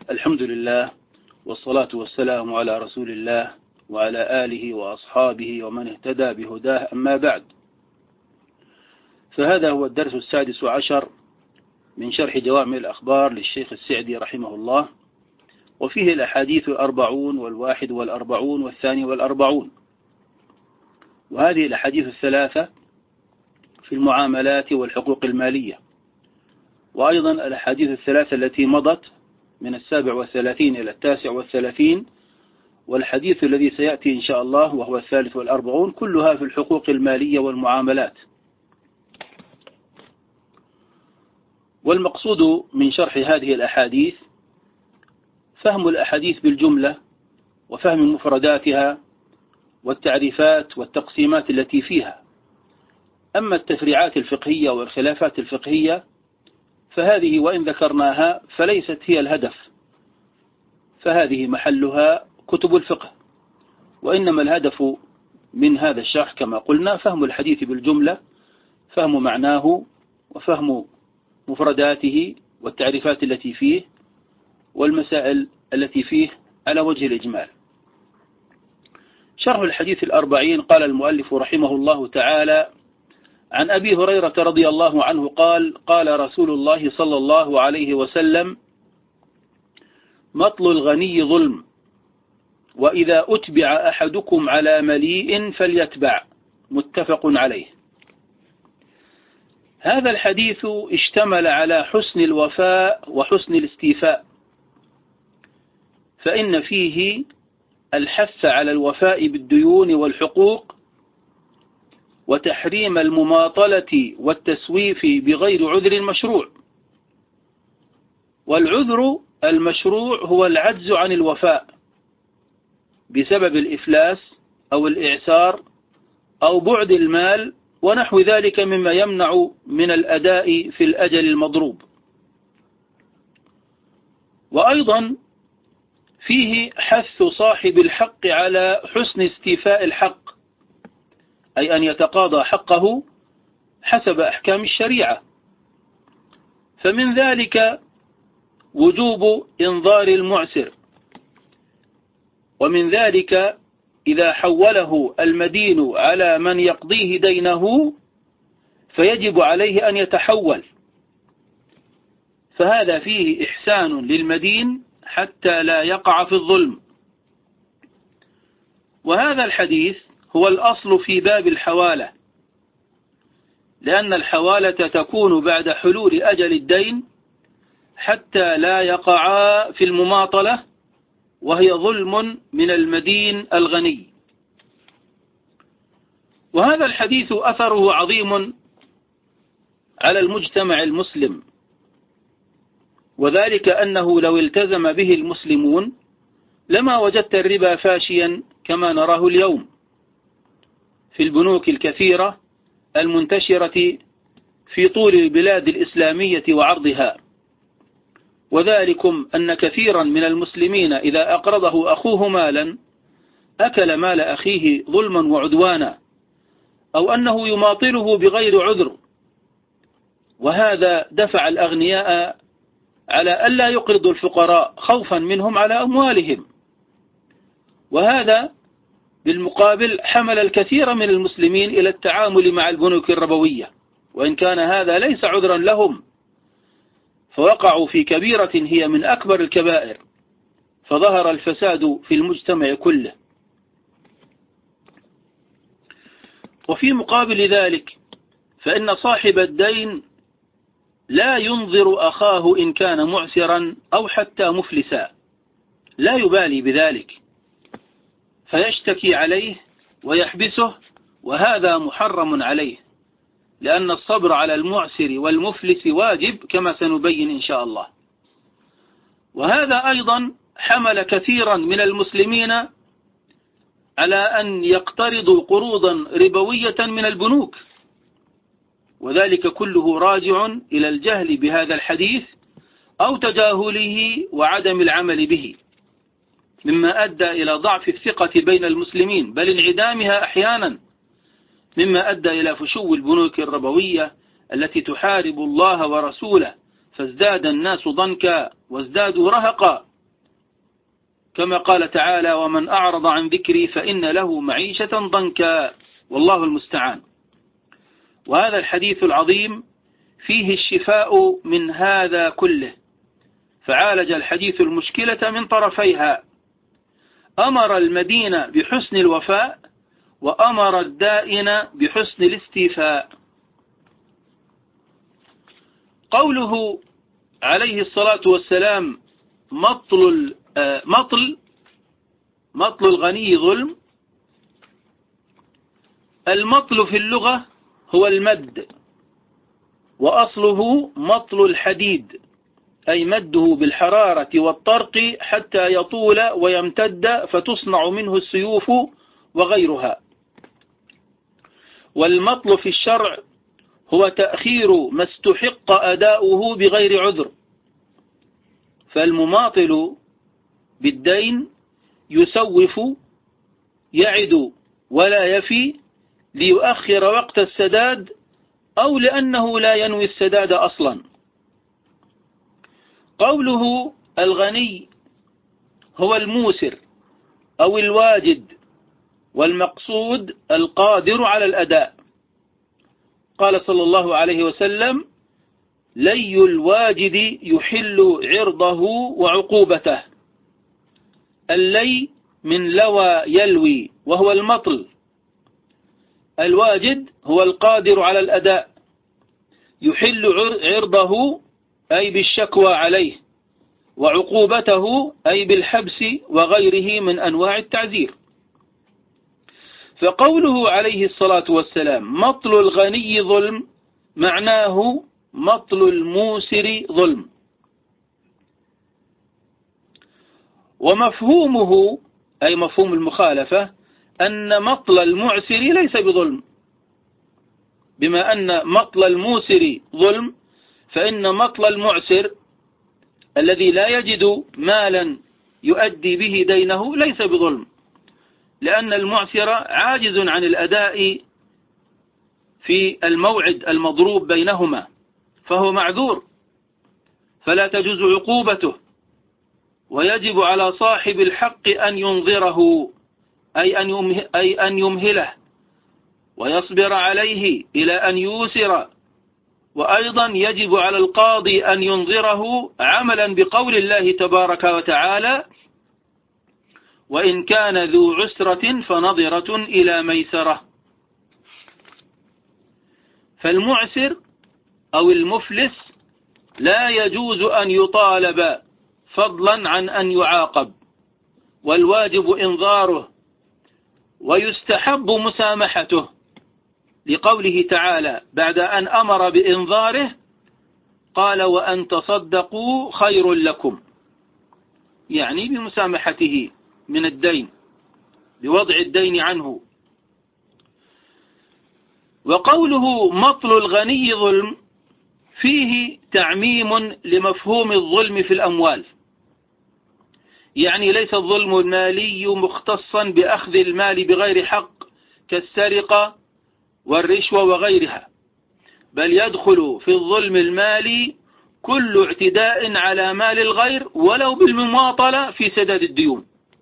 الحمد لله والصلاة والسلام على رسول الله وعلى آله وأصحابه ومن اهتدى بهداه، أما بعد، فهذا هو الدرس 16 من شرح جوامع الأخبار للشيخ السعدي رحمه الله، وفيه الأحاديث 40 والواحد والأربعون والثاني والأربعون، وهذه الأحاديث الثلاثة في المعاملات والحقوق المالية، وأيضا الأحاديث الثلاثة التي مضت من 37 إلى 39، والحديث الذي سيأتي إن شاء الله وهو 43 كلها في الحقوق المالية والمعاملات. والمقصود من شرح هذه الأحاديث فهم الأحاديث بالجملة وفهم مفرداتها والتعريفات والتقسيمات التي فيها. أما التفريعات الفقهية والخلافات الفقهية فهذه وإن ذكرناها فليست هي الهدف، فهذه محلها كتب الفقه، وإنما الهدف من هذا الشرح كما قلنا فهم الحديث بالجملة، فهم معناه وفهم مفرداته والتعريفات التي فيه والمسائل التي فيه على وجه الإجمال. شرح الحديث 40 قال المؤلف رحمه الله تعالى: عن أبي هريرة رضي الله عنه قال: قال رسول الله صلى الله عليه وسلم: مطل الغني ظلم، وإذا أتبع أحدكم على مليء فليتبع. متفق عليه. هذا الحديث اشتمل على حسن الوفاء وحسن الاستيفاء، فإن فيه الحث على الوفاء بالديون والحقوق، وتحريم المماطلة والتسويف بغير عذر مشروع. والعذر المشروع هو العجز عن الوفاء بسبب الإفلاس أو الإعسار أو بعد المال ونحو ذلك مما يمنع من الأداء في الأجل المضروب. وأيضا فيه حث صاحب الحق على حسن استيفاء الحق، أي أن يتقاضى حقه حسب أحكام الشريعة، فمن ذلك وجوب إنظار المعسر، ومن ذلك إذا حوله المدين على من يقضيه دينه فيجب عليه أن يتحول، فهذا فيه إحسان للمدين حتى لا يقع في الظلم. وهذا الحديث هو الأصل في باب الحوالة، لأن الحوالة تكون بعد حلول أجل الدين حتى لا يقع في المماطلة، وهي ظلم من المدين الغني. وهذا الحديث أثره عظيم على المجتمع المسلم، وذلك أنه لو التزم به المسلمون لما وجدت الربا فاشيا كما نراه اليوم في البنوك الكثيرة المنتشرة في طول البلاد الإسلامية وعرضها. وذلكم أن كثيرا من المسلمين إذا أقرضه أخوه مالا أكل مال أخيه ظلما وعدوانا، أو أنه يماطله بغير عذر، وهذا دفع الأغنياء على ألا يقرضوا الفقراء خوفا منهم على أموالهم. وهذا بالمقابل حمل الكثير من المسلمين إلى التعامل مع البنوك الربوية، وإن كان هذا ليس عذرا لهم، فوقعوا في كبيرة هي من أكبر الكبائر، فظهر الفساد في المجتمع كله. وفي مقابل ذلك فإن صاحب الدين لا ينظر أخاه إن كان معسرا أو حتى مفلسا، لا يبالي بذلك، فيشتكي عليه ويحبسه، وهذا محرم عليه، لأن الصبر على المعسر والمفلس واجب كما سنبين إن شاء الله. وهذا أيضا حمل كثيرا من المسلمين على أن يقترضوا قروضا ربوية من البنوك، وذلك كله راجع إلى الجهل بهذا الحديث أو تجاهله وعدم العمل به، مما أدى إلى ضعف الثقة بين المسلمين بل انعدامها أحيانا، مما أدى إلى فشو البنوك الربوية التي تحارب الله ورسوله، فازداد الناس ضنكا وازدادوا رهقا كما قال تعالى: ومن أعرض عن ذكري فإن له معيشة ضنكا، والله المستعان. وهذا الحديث العظيم فيه الشفاء من هذا كله، فعالج الحديث المشكلة من طرفيها، أمر المدين بحسن الوفاء وأمر الدائن بحسن الاستيفاء. قوله عليه الصلاة والسلام: مطل الغني ظلم. المطل في اللغة هو المد، وأصله مطل الحديد، أي مده بالحرارة والطرق حتى يطول ويمتد فتصنع منه السيوف وغيرها. والمطل في الشرع هو تأخير ما استحق أداؤه بغير عذر، فالمماطل بالدين يسوف، يعد ولا يفي ليؤخر وقت السداد، أو لأنه لا ينوي السداد أصلا. قوله الغني هو الموسر أو الواجد، والمقصود القادر على الأداء. قال صلى الله عليه وسلم: لي الواجد يحل عرضه وعقوبته. اللي من لوى يلوي، وهو المطل. الواجد هو القادر على الأداء، يحل عرضه أي بالشكوى عليه، وعقوبته أي بالحبس وغيره من أنواع التعزير. فقوله عليه الصلاة والسلام: مطل الغني ظلم، معناه مطل الموسر ظلم. ومفهومه أي مفهوم المخالفة أن مطل المعسر ليس بظلم. بما أن مطل الموسر ظلم، فإن مطل المعسر الذي لا يجد مالا يؤدي به دينه ليس بظلم، لأن المعسر عاجز عن الأداء في الموعد المضروب بينهما، فهو معذور، فلا تجوز عقوبته، ويجب على صاحب الحق أن ينظره، أي أن يمهله ويصبر عليه إلى أن يوسر. وأيضا يجب على القاضي أن ينظره عملا بقول الله تبارك وتعالى: وإن كان ذو عسرة فنظرة إلى ميسرة. فالمعسر أو المفلس لا يجوز أن يطالب فضلا عن أن يعاقب، والواجب إنظاره، ويستحب مسامحته، لقوله تعالى بعد أن أمر بإنظاره قال: وأن تصدقوا خير لكم، يعني بمسامحته من الدين، بوضع الدين عنه. وقوله مطل الغني ظلم فيه تعميم لمفهوم الظلم في الأموال، يعني ليس الظلم المالي مختصا بأخذ المال بغير حق كالسرقة والرشوة وغيرها، بل يدخل في الظلم المالي كل اعتداء على مال الغير ولو بالمماطلة في سداد الديون،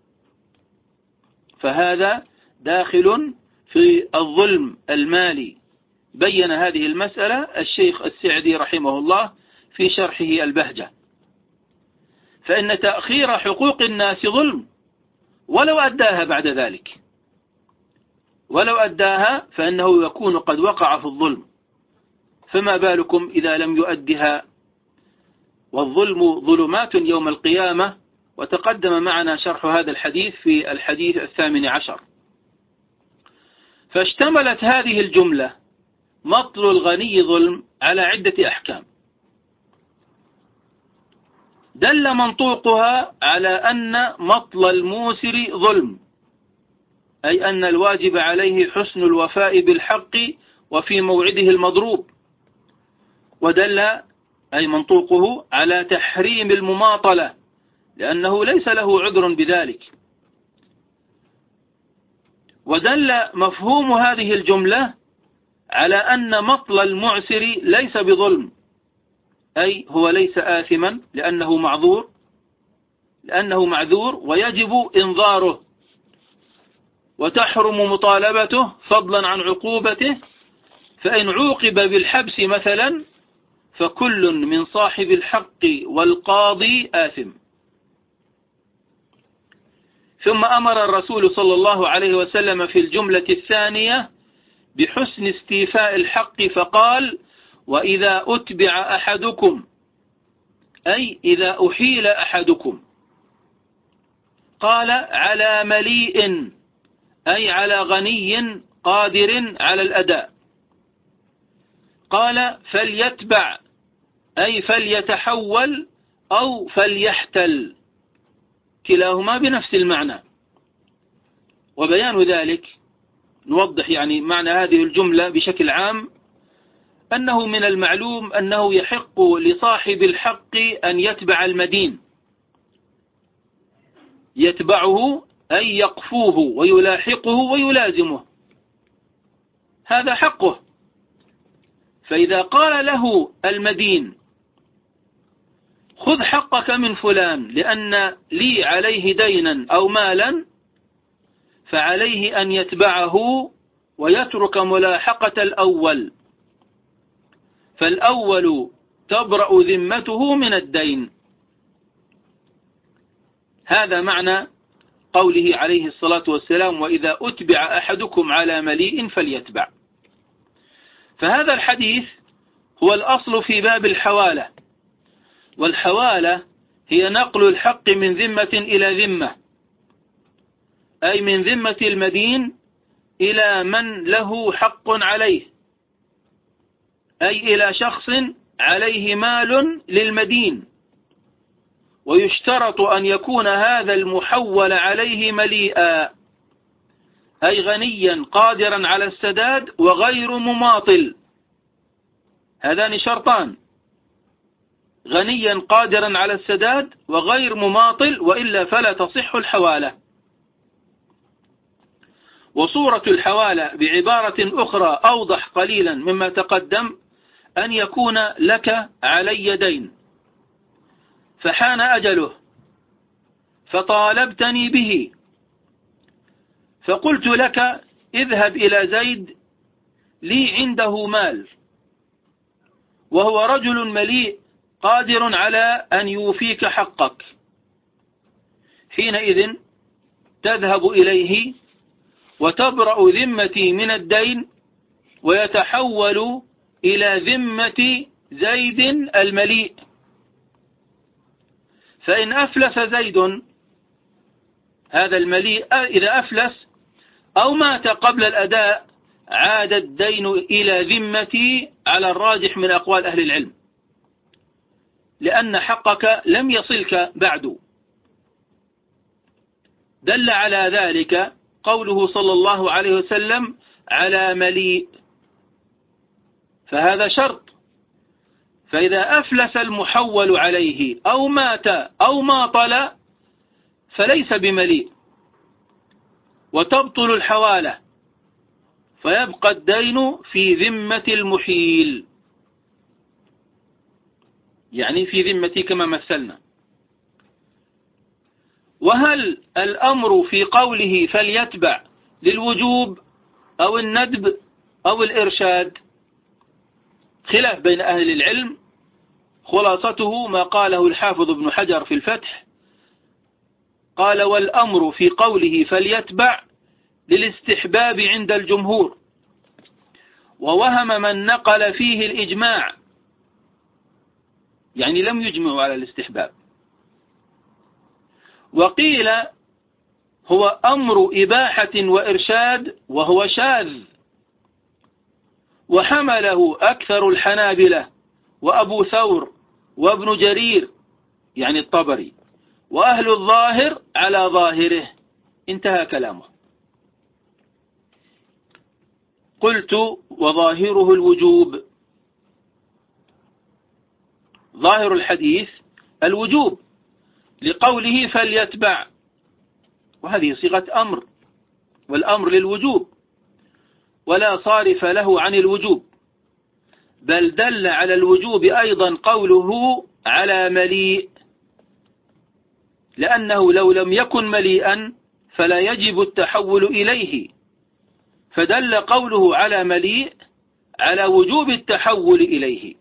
فهذا داخل في الظلم المالي. بين هذه المسألة الشيخ السعدي رحمه الله في شرحه البهجة. فإن تأخير حقوق الناس ظلم ولو أداها بعد ذلك، ولو أداها فإنه يكون قد وقع في الظلم، فما بالكم إذا لم يؤدها؟ والظلم ظلمات يوم القيامة، وتقدم معنا شرح هذا الحديث في الحديث 18. فاشتملت هذه الجملة مطل الغني ظلم على عدة أحكام، دل منطوقها على أن مطل الموسر ظلم، أي أن الواجب عليه حسن الوفاء بالحق وفي موعده المضروب. ودل أي منطوقه على تحريم المماطلة، لأنه ليس له عذر بذلك. ودل مفهوم هذه الجملة على أن مطل المعسر ليس بظلم، أي هو ليس آثما لأنه معذور، لأنه معذور ويجب إنظاره، وتحرم مطالبته فضلا عن عقوبته، فإن عوقب بالحبس مثلا فكل من صاحب الحق والقاضي آثم. ثم أمر الرسول صلى الله عليه وسلم في الجملة الثانية بحسن استيفاء الحق فقال: وإذا أتبع أحدكم، أي إذا أحيل أحدكم، قال على مليء، أي على غني قادر على الأداء، قال فليتبع، أي فليتحول أو فليحتل، كلاهما بنفس المعنى. وبيان ذلك نوضح يعني معنى هذه الجملة بشكل عام، أنه من المعلوم أنه يحق لصاحب الحق أن يتبع المدين، يتبعه أي يقفوه ويلاحقه ويلازمه، هذا حقه. فإذا قال له المدين: خذ حقك من فلان لأن لي عليه دينا أو مالا، فعليه أن يتبعه ويترك ملاحقة الأول، فالأول تبرأ ذمته من الدين. هذا معنى قوله عليه الصلاة والسلام: وإذا أتبع أحدكم على مليء فليتبع. فهذا الحديث هو الأصل في باب الحوالة، والحوالة هي نقل الحق من ذمة إلى ذمة، أي من ذمة المدين إلى من له حق عليه، أي إلى شخص عليه مال للمدين، ويشترط أن يكون هذا المحول عليه مليئا، أي غنيا قادرا على السداد وغير مماطل. هذان شرطان: غنيا قادرا على السداد وغير مماطل، وإلا فلا تصح الحوالة. وصورة الحوالة بعبارة أخرى أوضح قليلا مما تقدم: أن يكون لك علي دين فحان أجله فطالبتني به، فقلت لك: اذهب إلى زيد لي عنده مال، وهو رجل مليء قادر على أن يوفيك حقك، حينئذ تذهب إليه وتبرأ ذمتي من الدين، ويتحول إلى ذمة زيد المليء. فإن أفلس زيد هذا المليء، إذا أفلس أو مات قبل الأداء، عاد الدين إلى ذمتي على الراجح من أقوال أهل العلم، لأن حقك لم يصلك بعد. دل على ذلك قوله صلى الله عليه وسلم: على مليء، فهذا شرط. فإذا أفلس المحول عليه أو مات أو ماطل فليس بمليء، وتبطل الحوالة، فيبقى الدين في ذمة المحيل، يعني في ذمتي كما مثلنا. وهل الأمر في قوله فليتبع للوجوب أو الندب أو الإرشاد؟ خلاف بين أهل العلم، خلاصته ما قاله الحافظ ابن حجر في الفتح، قال: والأمر في قوله فليتبع للاستحباب عند الجمهور، ووهم من نقل فيه الإجماع، يعني لم يجمعوا على الاستحباب. وقيل هو أمر إباحة وإرشاد، وهو شاذ، وحمله أكثر الحنابلة وأبو ثور وابن جرير يعني الطبري وأهل الظاهر على ظاهره. انتهى كلامه. قلت: وظاهره الوجوب. ظاهر الحديث الوجوب لقوله فليتبع، وهذه صيغة أمر، والأمر للوجوب ولا صارف له عن الوجوب، بل دل على الوجوب أيضا قوله على مليء، لأنه لو لم يكن مليئا فلا يجب التحول إليه، فدل قوله على مليء على وجوب التحول إليه.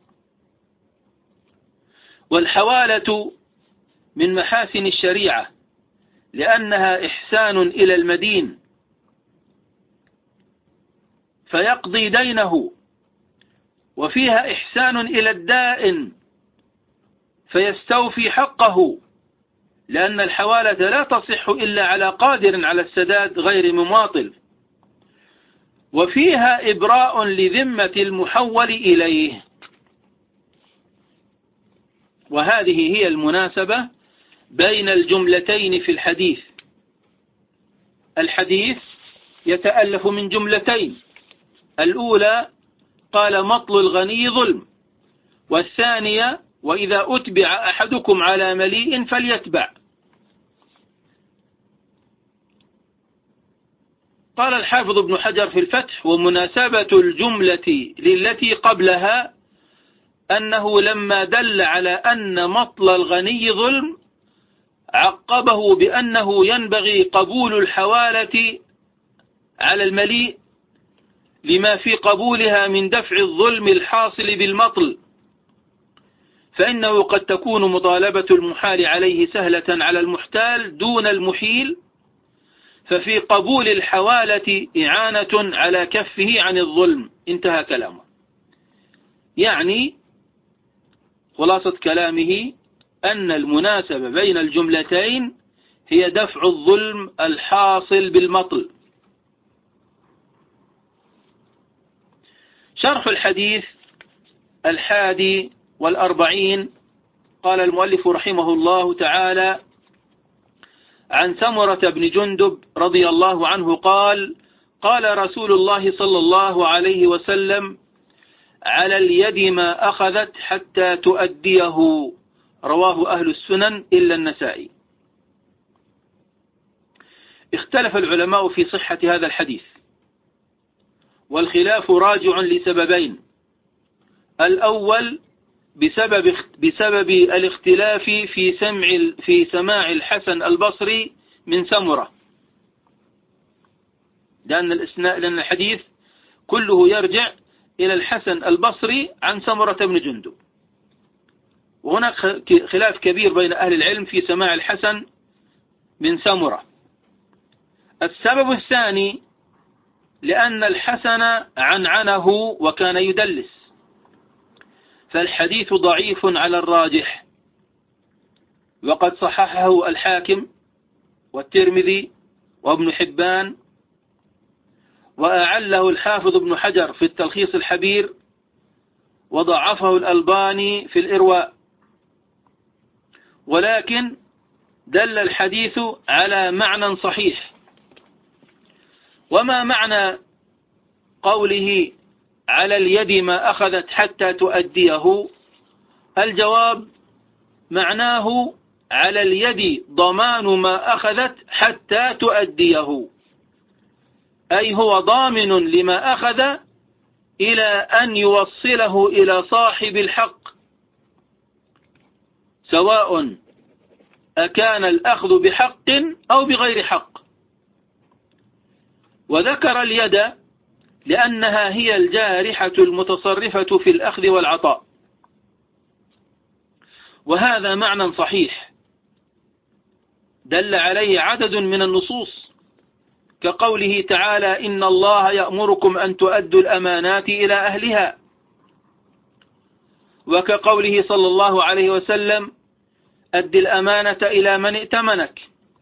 والحوالة من محاسن الشريعة لأنها إحسان إلى المدين فيقضي دينه، وفيها إحسان إلى الدائن فيستوفي حقه، لأن الحوالة لا تصح إلا على قادر على السداد غير مماطل، وفيها إبراء لذمة المحول إليه. وهذه هي المناسبة بين الجملتين في الحديث. الحديث يتألف من جملتين، الأولى قال مطل الغني ظلم، والثانية وإذا أتبع أحدكم على مليء فليتبع. قال الحافظ ابن حجر في الفتح: ومناسبة الجملة للتي قبلها أنه لما دل على أن مطل الغني ظلم عقبه بأنه ينبغي قبول الحوالة على المليء لما في قبولها من دفع الظلم الحاصل بالمطل، فإنه قد تكون مطالبة المحال عليه سهلة على المحتال دون المحيل، ففي قبول الحوالة إعانة على كفه عن الظلم. انتهى كلامه. يعني خلاصة كلامه أن المناسبة بين الجملتين هي دفع الظلم الحاصل بالمطل. شرح الحديث 41. قال المؤلف رحمه الله تعالى: عن سمرة بن جندب رضي الله عنه قال: قال رسول الله صلى الله عليه وسلم: على اليد ما أخذت حتى تؤديه. رواه أهل السنن إلا النسائي. اختلف العلماء في صحة هذا الحديث، والخلاف راجع لسببين: الأول بسبب الاختلاف في سماع الحسن البصري من سمرة، لأن الحديث كله يرجع إلى الحسن البصري عن سمرة بن جندب، وهناك خلاف كبير بين أهل العلم في سماع الحسن من سمرة. السبب الثاني لأن الحسن عنعنه وكان يدلس، فالحديث ضعيف على الراجح، وقد صححه الحاكم والترمذي وابن حبان، وأعله الحافظ ابن حجر في التلخيص الحبير، وضعفه الألباني في الإرواء. ولكن دل الحديث على معنى صحيح. وما معنى قوله على اليد ما أخذت حتى تؤديه؟ الجواب: معناه على اليد ضمان ما أخذت حتى تؤديه، أي هو ضامن لما أخذ إلى أن يوصله إلى صاحب الحق، سواء أكان الأخذ بحق أو بغير حق. وذكر اليد لأنها هي الجارحة المتصرفة في الأخذ والعطاء، وهذا معنى صحيح دل عليه عدد من النصوص، كقوله تعالى: إن الله يأمركم أن تؤدوا الأمانات إلى أهلها، وكقوله صلى الله عليه وسلم: أد الأمانة إلى من ائتمنك،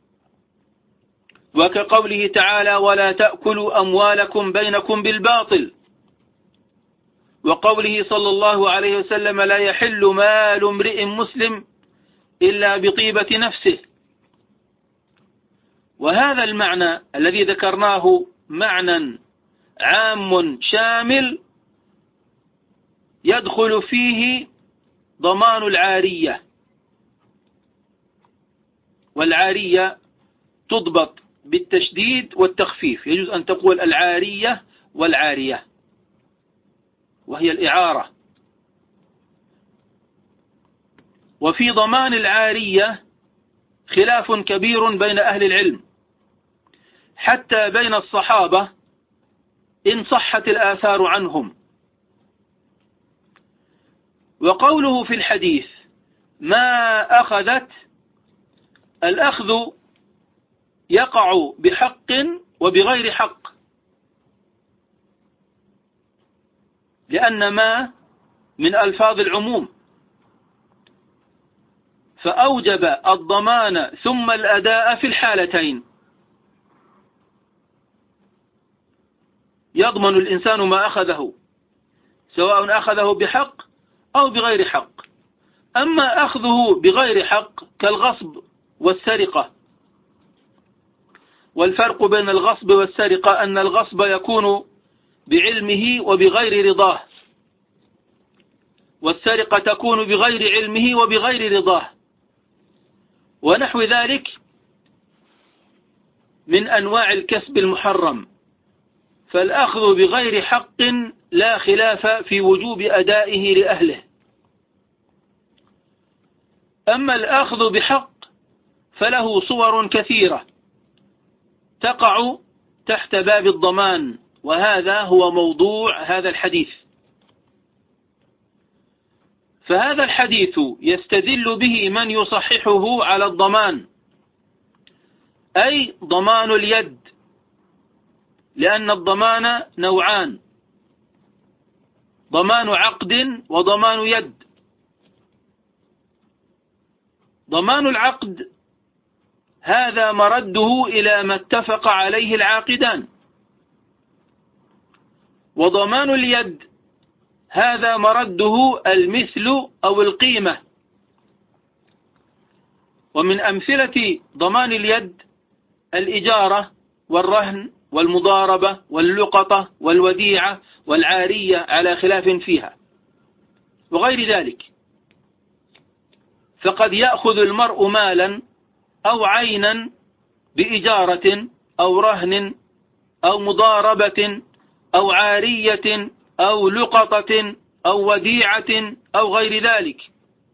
وكقوله تعالى: ولا تأكلوا أموالكم بينكم بالباطل، وقوله صلى الله عليه وسلم: لا يحل مال امرئ مسلم إلا بطيبة نفسه. وهذا المعنى الذي ذكرناه معنى عام شامل يدخل فيه ضمان العارية، والعارية تضبط بالتشديد والتخفيف، يجوز أن تقول العارية والعارية، وهي الإعارة. وفي ضمان العارية خلاف كبير بين أهل العلم حتى بين الصحابة إن صحت الآثار عنهم. وقوله في الحديث ما أخذت، الأخذ يقع بحق وبغير حق، لأن ما من ألفاظ العموم، فأوجب الضمان ثم الأداء في الحالتين. يضمن الإنسان ما أخذه سواء أخذه بحق أو بغير حق. أما أخذه بغير حق كالغصب والسرقة، والفرق بين الغصب والسرقة أن الغصب يكون بعلمه وبغير رضاه، والسرقة تكون بغير علمه وبغير رضاه، ونحو ذلك من أنواع الكسب المحرم. فالأخذ بغير حق لا خلاف في وجوب أدائه لأهله. أما الأخذ بحق فله صور كثيرة تقع تحت باب الضمان، وهذا هو موضوع هذا الحديث. فهذا الحديث يستدل به من يصححه على الضمان، أي ضمان اليد، لأن الضمان نوعان: ضمان عقد وضمان يد. ضمان العقد هذا مرده إلى ما اتفق عليه العاقدان، وضمان اليد هذا مرده المثل أو القيمة. ومن أمثلة ضمان اليد الإجارة والرهن والمضاربة واللقطة والوديعة والعارية على خلاف فيها وغير ذلك. فقد يأخذ المرء مالا أو عينا بإجارة أو رهن أو مضاربة أو عارية أو لقطة أو وديعة أو غير ذلك،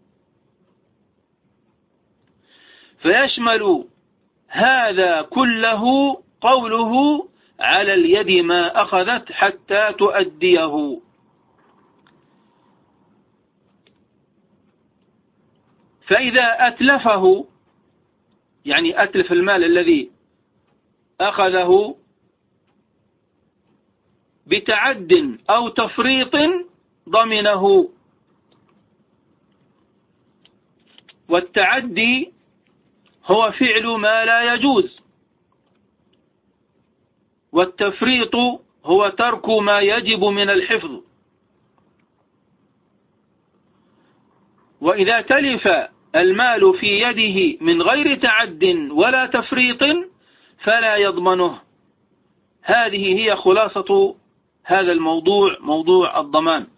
فيشمل هذا كله قوله على اليد ما أخذت حتى تؤديه. فإذا أتلفه، يعني أتلف المال الذي أخذه بتعد أو تفريط ضمنه. والتعدي هو فعل ما لا يجوز، والتفريط هو ترك ما يجب من الحفظ. وإذا تلف المال في يده من غير تعد ولا تفريط فلا يضمنه. هذه هي خلاصة هذا الموضوع، موضوع الضمان.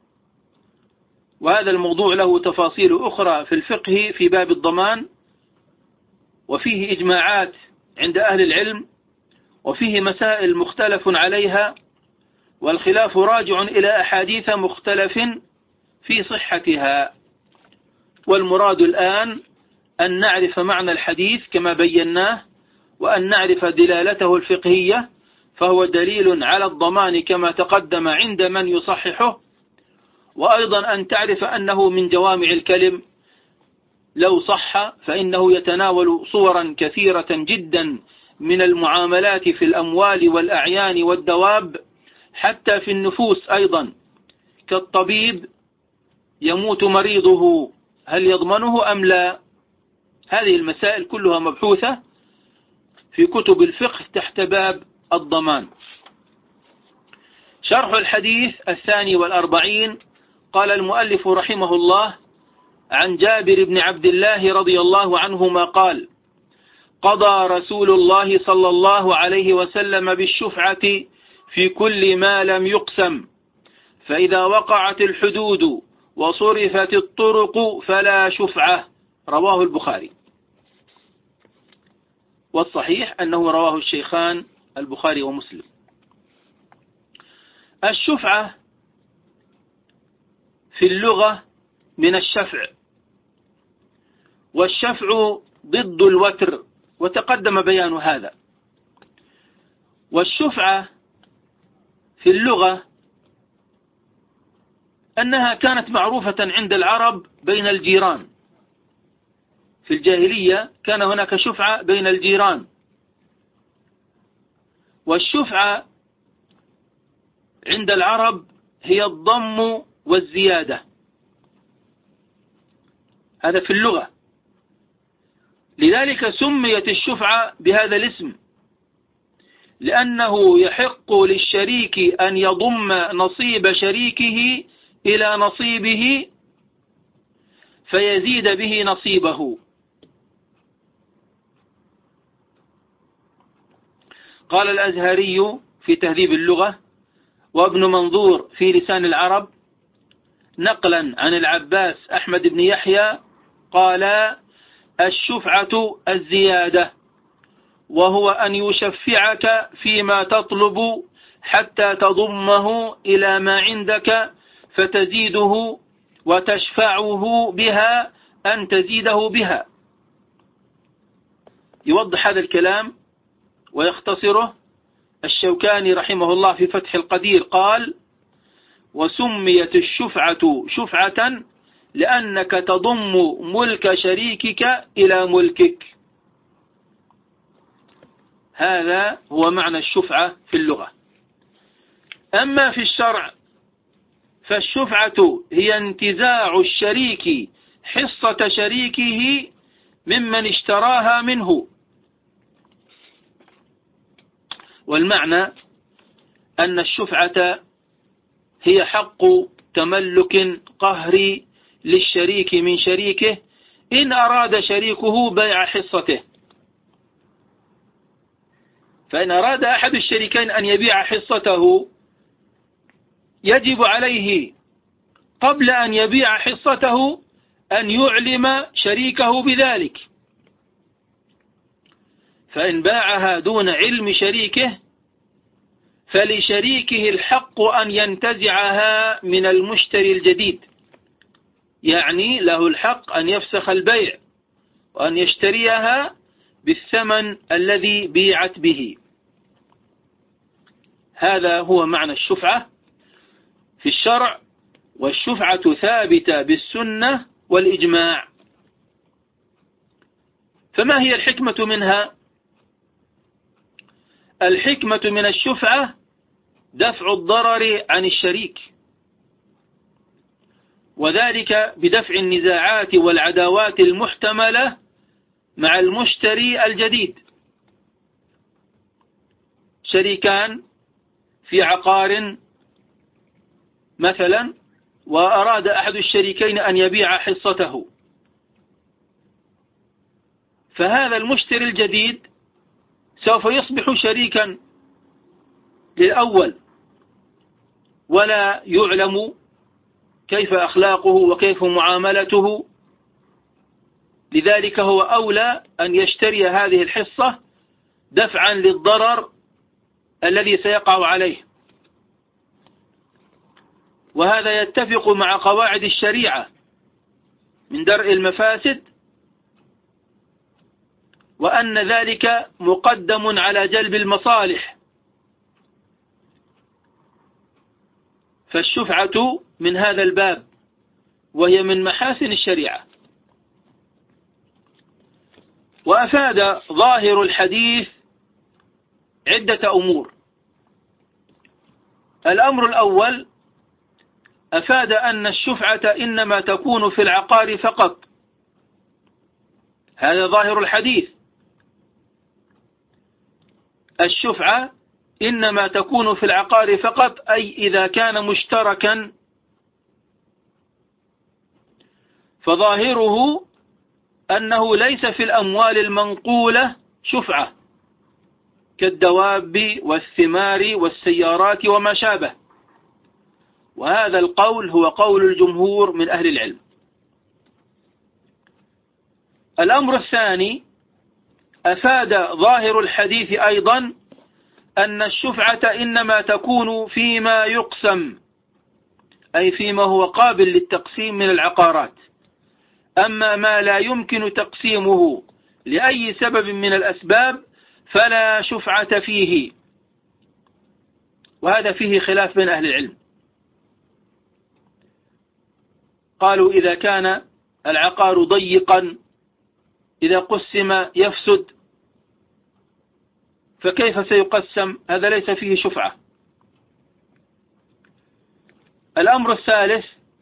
وهذا الموضوع له تفاصيل أخرى في الفقه في باب الضمان، وفيه إجماعات عند أهل العلم، وفيه مسائل مختلف عليها، والخلاف راجع إلى أحاديث مختلف في صحتها. والمراد الآن أن نعرف معنى الحديث كما بيناه، وأن نعرف دلالته الفقهية، فهو دليل على الضمان كما تقدم عند من يصححه. وأيضا أن تعرف أنه من جوامع الكلم، لو صح فإنه يتناول صورا كثيرة جدا من المعاملات في الأموال والأعيان والدواب، حتى في النفوس أيضا، كالطبيب يموت مريضه هل يضمنه أم لا؟ هذه المسائل كلها مبحوثة في كتب الفقه تحت باب الضمان. شرح الحديث 42. قال المؤلف رحمه الله: عن جابر بن عبد الله رضي الله عنهما قال: قضى رسول الله صلى الله عليه وسلم بالشفعة في كل ما لم يقسم، فإذا وقعت الحدود وصرفت الطرق فلا شفعة. رواه البخاري. والصحيح أنه رواه الشيخان البخاري ومسلم. الشفعة في اللغة من الشفع، والشفع ضد الوتر، وتقدم بيان هذا. والشفعة في اللغة أنها كانت معروفة عند العرب بين الجيران. في الجاهلية كان هناك شفعة بين الجيران، والشفعة عند العرب هي الضم والزيادة، هذا في اللغة. لذلك سميت الشفعة بهذا الاسم، لأنه يحق للشريك أن يضم نصيب شريكه إلى نصيبه فيزيد به نصيبه. قال الأزهري في تهذيب اللغة وابن منظور في لسان العرب نقلا عن العباس أحمد بن يحيى قال: الشفعة الزيادة، وهو أن يشفعك فيما تطلب حتى تضمه إلى ما عندك فتزيده وتشفعه بها أن تزيده بها. يوضح هذا الكلام ويختصره الشوكاني رحمه الله في فتح القدير قال: وسميت الشفعة شفعة لأنك تضم ملك شريكك إلى ملكك. هذا هو معنى الشفعة في اللغة. أما في الشرع فالشفعة هي انتزاع الشريك حصة شريكه ممن اشتراها منه. والمعنى أن الشفعة هي حق تملك قهري للشريك من شريكه إن أراد شريكه بيع حصته. فإن أراد أحد الشريكين أن يبيع حصته يجب عليه قبل أن يبيع حصته أن يعلم شريكه بذلك، فإن باعها دون علم شريكه فلشريكه الحق أن ينتزعها من المشتري الجديد، يعني له الحق أن يفسخ البيع وأن يشتريها بالثمن الذي بيعت به. هذا هو معنى الشفعة في الشرع، والشفعة ثابتة بالسنة والإجماع. فما هي الحكمة منها؟ الحكمة من الشفعة دفع الضرر عن الشريك، وذلك بدفع النزاعات والعداوات المحتملة مع المشتري الجديد. شريكان في عقار مثلا، وأراد أحد الشريكين أن يبيع حصته، فهذا المشتري الجديد سوف يصبح شريكا للأول ولا يعلم كيف أخلاقه وكيف معاملته، لذلك هو أولى أن يشتري هذه الحصة دفعا للضرر الذي سيقع عليه. وهذا يتفق مع قواعد الشريعة من درء المفاسد، وأن ذلك مقدم على جلب المصالح. فالشفعة من هذا الباب، وهي من محاسن الشريعة. وأفاد ظاهر الحديث عدة أمور. الأمر الأول، أفاد أن الشفعة إنما تكون في العقار فقط، هذا ظاهر الحديث. الشفعة إنما تكون في العقار فقط، أي إذا كان مشتركا، فظاهره أنه ليس في الأموال المنقولة شفعة كالدواب والثمار والسيارات وما شابه. وهذا القول هو قول الجمهور من أهل العلم. الأمر الثاني، أفاد ظاهر الحديث أيضا أن الشفعة إنما تكون فيما يقسم، أي فيما هو قابل للتقسيم من العقارات. أما ما لا يمكن تقسيمه لأي سبب من الأسباب فلا شفعة فيه. وهذا فيه خلاف بين أهل العلم. قالوا إذا كان العقار ضيقا إذا قسم يفسد، فكيف سيقسم؟ هذا ليس فيه شفعة. الأمر الثالث،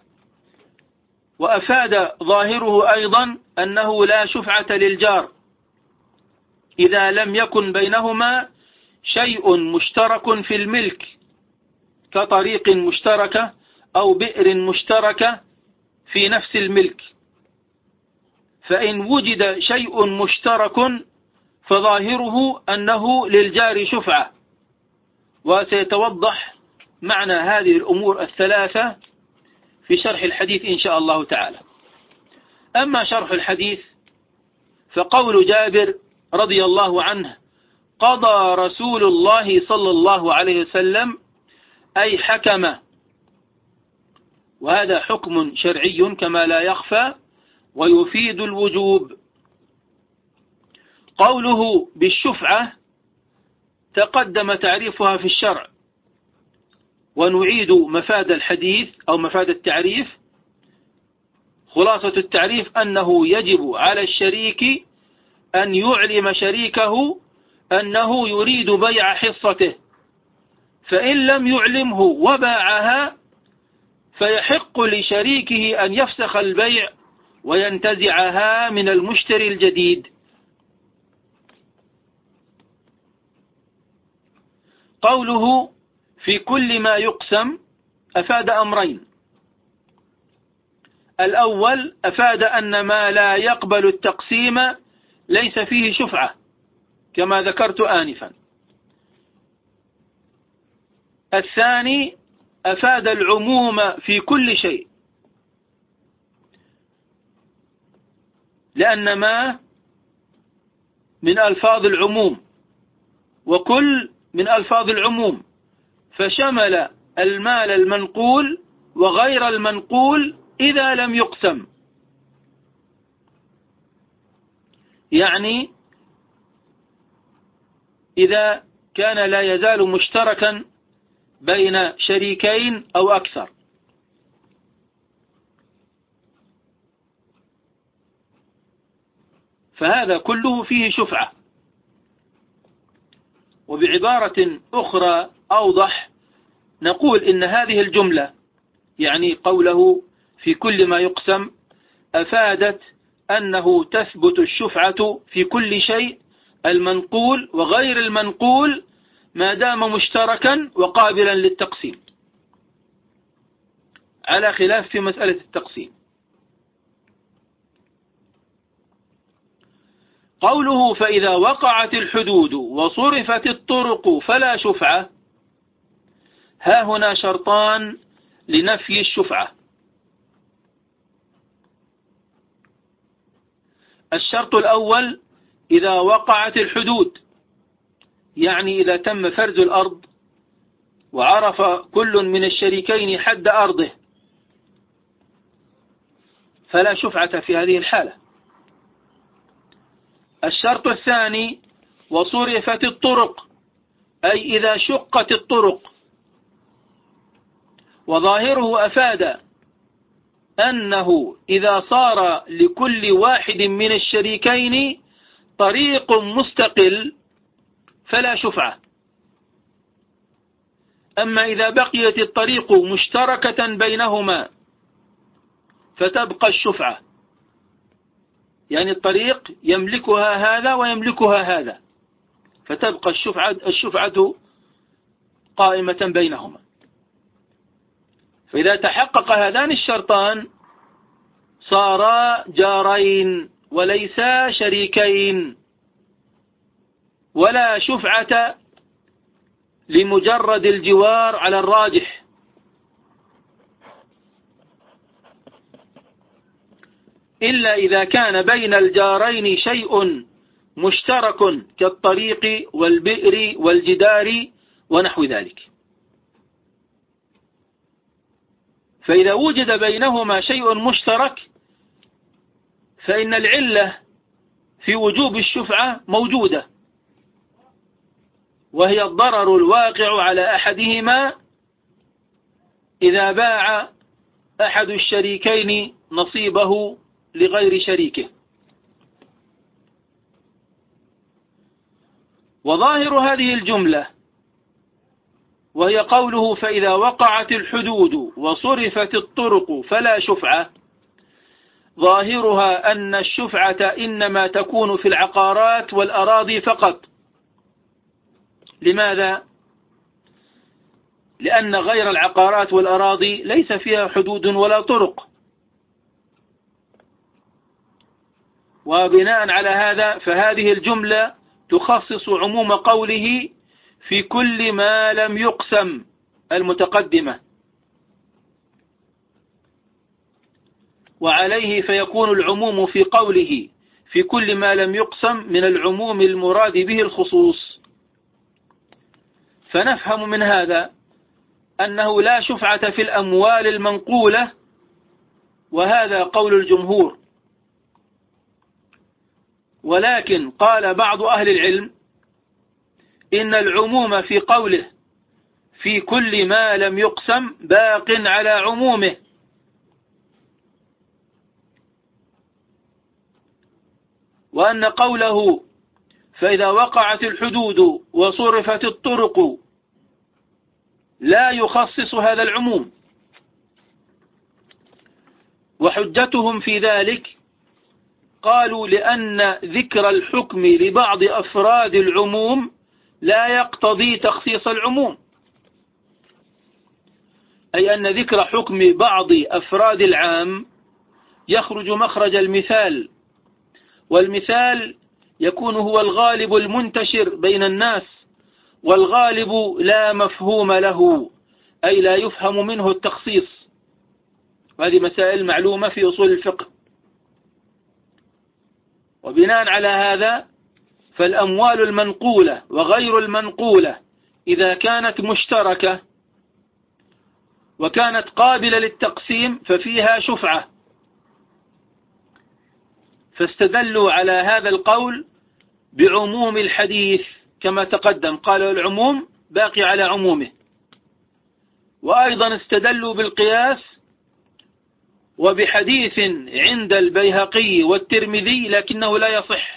وأفاد ظاهره أيضا أنه لا شفعة للجار إذا لم يكن بينهما شيء مشترك في الملك كطريق مشتركة أو بئر مشتركة في نفس الملك. فإن وجد شيء مشترك فظاهره أنه للجار شفعة. وسيتوضح معنى هذه الأمور الثلاثة في شرح الحديث إن شاء الله تعالى. أما شرح الحديث فقول جابر رضي الله عنه: قضى رسول الله صلى الله عليه وسلم، أي حكم. وهذا حكم شرعي كما لا يخفى ويفيد الوجوب. قوله بالشفعة تقدم تعريفها في الشرع، ونعيد مفاد الحديث أو مفاد التعريف. خلاصة التعريف أنه يجب على الشريك أن يعلم شريكه أنه يريد بيع حصته، فإن لم يعلمه وباعها فيحق لشريكه أن يفسخ البيع وينتزعها من المشتري الجديد. قوله في كل ما يقسم أفاد أمرين. الأول أفاد أن ما لا يقبل التقسيم ليس فيه شفعة كما ذكرت آنفا. الثاني أفاد العموم في كل شيء، لأن ما من ألفاظ العموم وكل من ألفاظ العموم، فشمل المال المنقول وغير المنقول إذا لم يقسم. يعني إذا كان لا يزال مشتركا بين شريكين أو أكثر. فهذا كله فيه شفعة. وبعبارة أخرى أوضح نقول إن هذه الجملة، يعني قوله في كل ما يقسم، أفادت أنه تثبت الشفعة في كل شيء المنقول وغير المنقول ما دام مشتركا وقابلا للتقسيم، على خلاف في مسألة التقسيم. قوله فإذا وقعت الحدود وصرفت الطرق فلا شفعة، ها هنا شرطان لنفي الشفعة. الشرط الأول إذا وقعت الحدود، يعني إذا تم فرز الأرض وعرف كل من الشريكين حد أرضه فلا شفعة في هذه الحالة. الشرط الثاني وصرفت الطرق، أي إذا شقت الطرق. وظاهره أفاد أنه إذا صار لكل واحد من الشريكين طريق مستقل فلا شفعة. أما إذا بقيت الطريق مشتركة بينهما فتبقى الشفعة، يعني الطريق يملكها هذا ويملكها هذا، فتبقى الشفعة قائمة بينهما. فإذا تحقق هذان الشرطان صارا جارين وليسا شريكين، ولا شفعة لمجرد الجوار على الراجح. إلا إذا كان بين الجارين شيء مشترك كالطريق والبئر والجدار ونحو ذلك. فإذا وجد بينهما شيء مشترك فإن العلة في وجوب الشفعة موجودة، وهي الضرر الواقع على أحدهما إذا باع أحد الشريكين نصيبه لغير شريكه. وظاهر هذه الجملة وهي قوله فإذا وقعت الحدود وصرفت الطرق فلا شفعة، ظاهرها أن الشفعة إنما تكون في العقارات والأراضي فقط. لماذا؟ لأن غير العقارات والأراضي ليس فيها حدود ولا طرق. وبناء على هذا فهذه الجملة تخصص عموم قوله في كل ما لم يقسم المتقدمة، وعليه فيكون العموم في قوله في كل ما لم يقسم من العموم المراد به الخصوص. فنفهم من هذا أنه لا شفعة في الأموال المنقولة، وهذا قول الجمهور. ولكن قال بعض أهل العلم إن العموم في قوله في كل ما لم يقسم باق على عمومه، وأن قوله فإذا وقعت الحدود وصرفت الطرق لا يخصص هذا العموم. وحجتهم في ذلك قالوا لأن ذكر الحكم لبعض أفراد العموم لا يقتضي تخصيص العموم، أي أن ذكر حكم بعض أفراد العام يخرج مخرج المثال، والمثال يكون هو الغالب المنتشر بين الناس، والغالب لا مفهوم له، أي لا يفهم منه التخصيص. وهذه مسائل معلومة في أصول الفقه. وبناء على هذا فالأموال المنقولة وغير المنقولة إذا كانت مشتركة وكانت قابلة للتقسيم ففيها شفعة. فاستدلوا على هذا القول بعموم الحديث كما تقدم، قالوا العموم باقي على عمومه. وأيضا استدلوا بالقياس وبحديث عند البيهقي والترمذي لكنه لا يصح،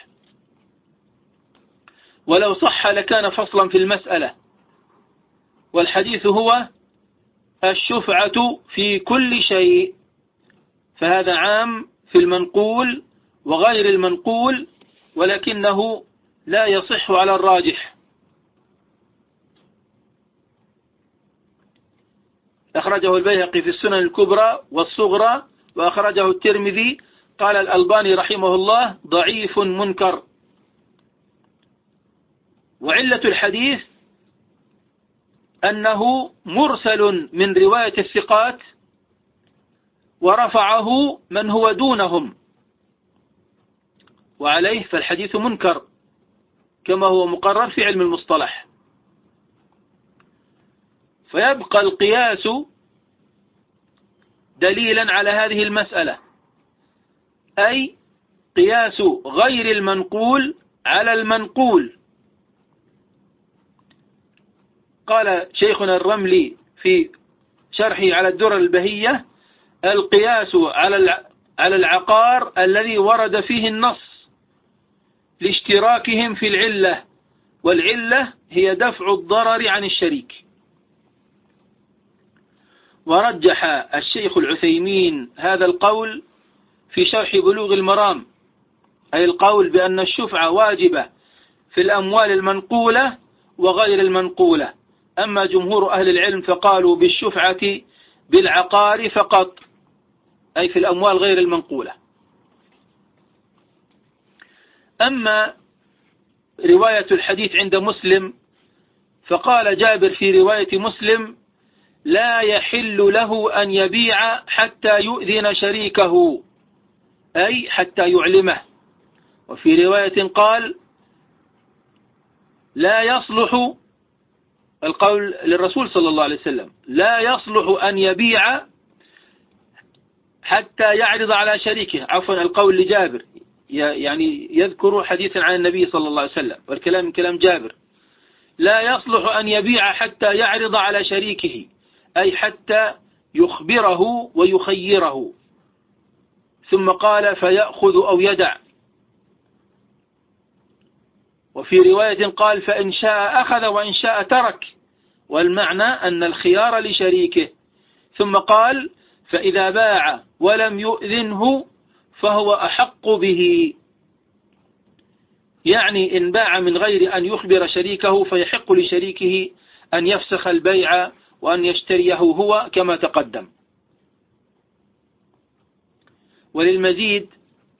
ولو صح لكان فصلا في المسألة. والحديث هو الشفعة في كل شيء، فهذا عام في المنقول وغير المنقول، ولكنه لا يصح على الراجح. أخرجه البيهقي في السنن الكبرى والصغرى، وأخرجه الترمذي. قال الألباني رحمه الله ضعيف منكر. وعلة الحديث أنه مرسل من رواية الثقات ورفعه من هو دونهم، وعليه فالحديث منكر كما هو مقرر في علم المصطلح. فيبقى القياس دليلا على هذه المسألة، أي قياس غير المنقول على المنقول. قال شيخنا الرملي في شرحه على الدرر البهية القياس على العقار الذي ورد فيه النص لاشتراكهم في العلة، والعلة هي دفع الضرر عن الشريك. ورجح الشيخ العثيمين هذا القول في شرح بلوغ المرام، أي القول بأن الشفعة واجبة في الأموال المنقولة وغير المنقولة. أما جمهور أهل العلم فقالوا بالشفعة بالعقار فقط، أي في الأموال غير المنقولة. أما رواية الحديث عند مسلم فقال جابر في رواية مسلم لا يحل له أن يبيع حتى يؤذن شريكه، أي حتى يعلمه. وفي رواية قال لا يصلح، القول للرسول صلى الله عليه وسلم، لا يصلح أن يبيع حتى يعرض على شريكه، عفوا القول لجابر يعني يذكر حديثا عن النبي صلى الله عليه وسلم، والكلام من كلام جابر: لا يصلح أن يبيع حتى يعرض على شريكه، أي حتى يخبره ويخيره. ثم قال: فيأخذ أو يدع. وفي رواية قال: فإن شاء أخذ وإن شاء ترك، والمعنى أن الخيار لشريكه. ثم قال: فإذا باع ولم يؤذنه فهو أحق به، يعني إن باع من غير أن يخبر شريكه فيحق لشريكه أن يفسخ البيع وأن يشتريه هو كما تقدم. وللمزيد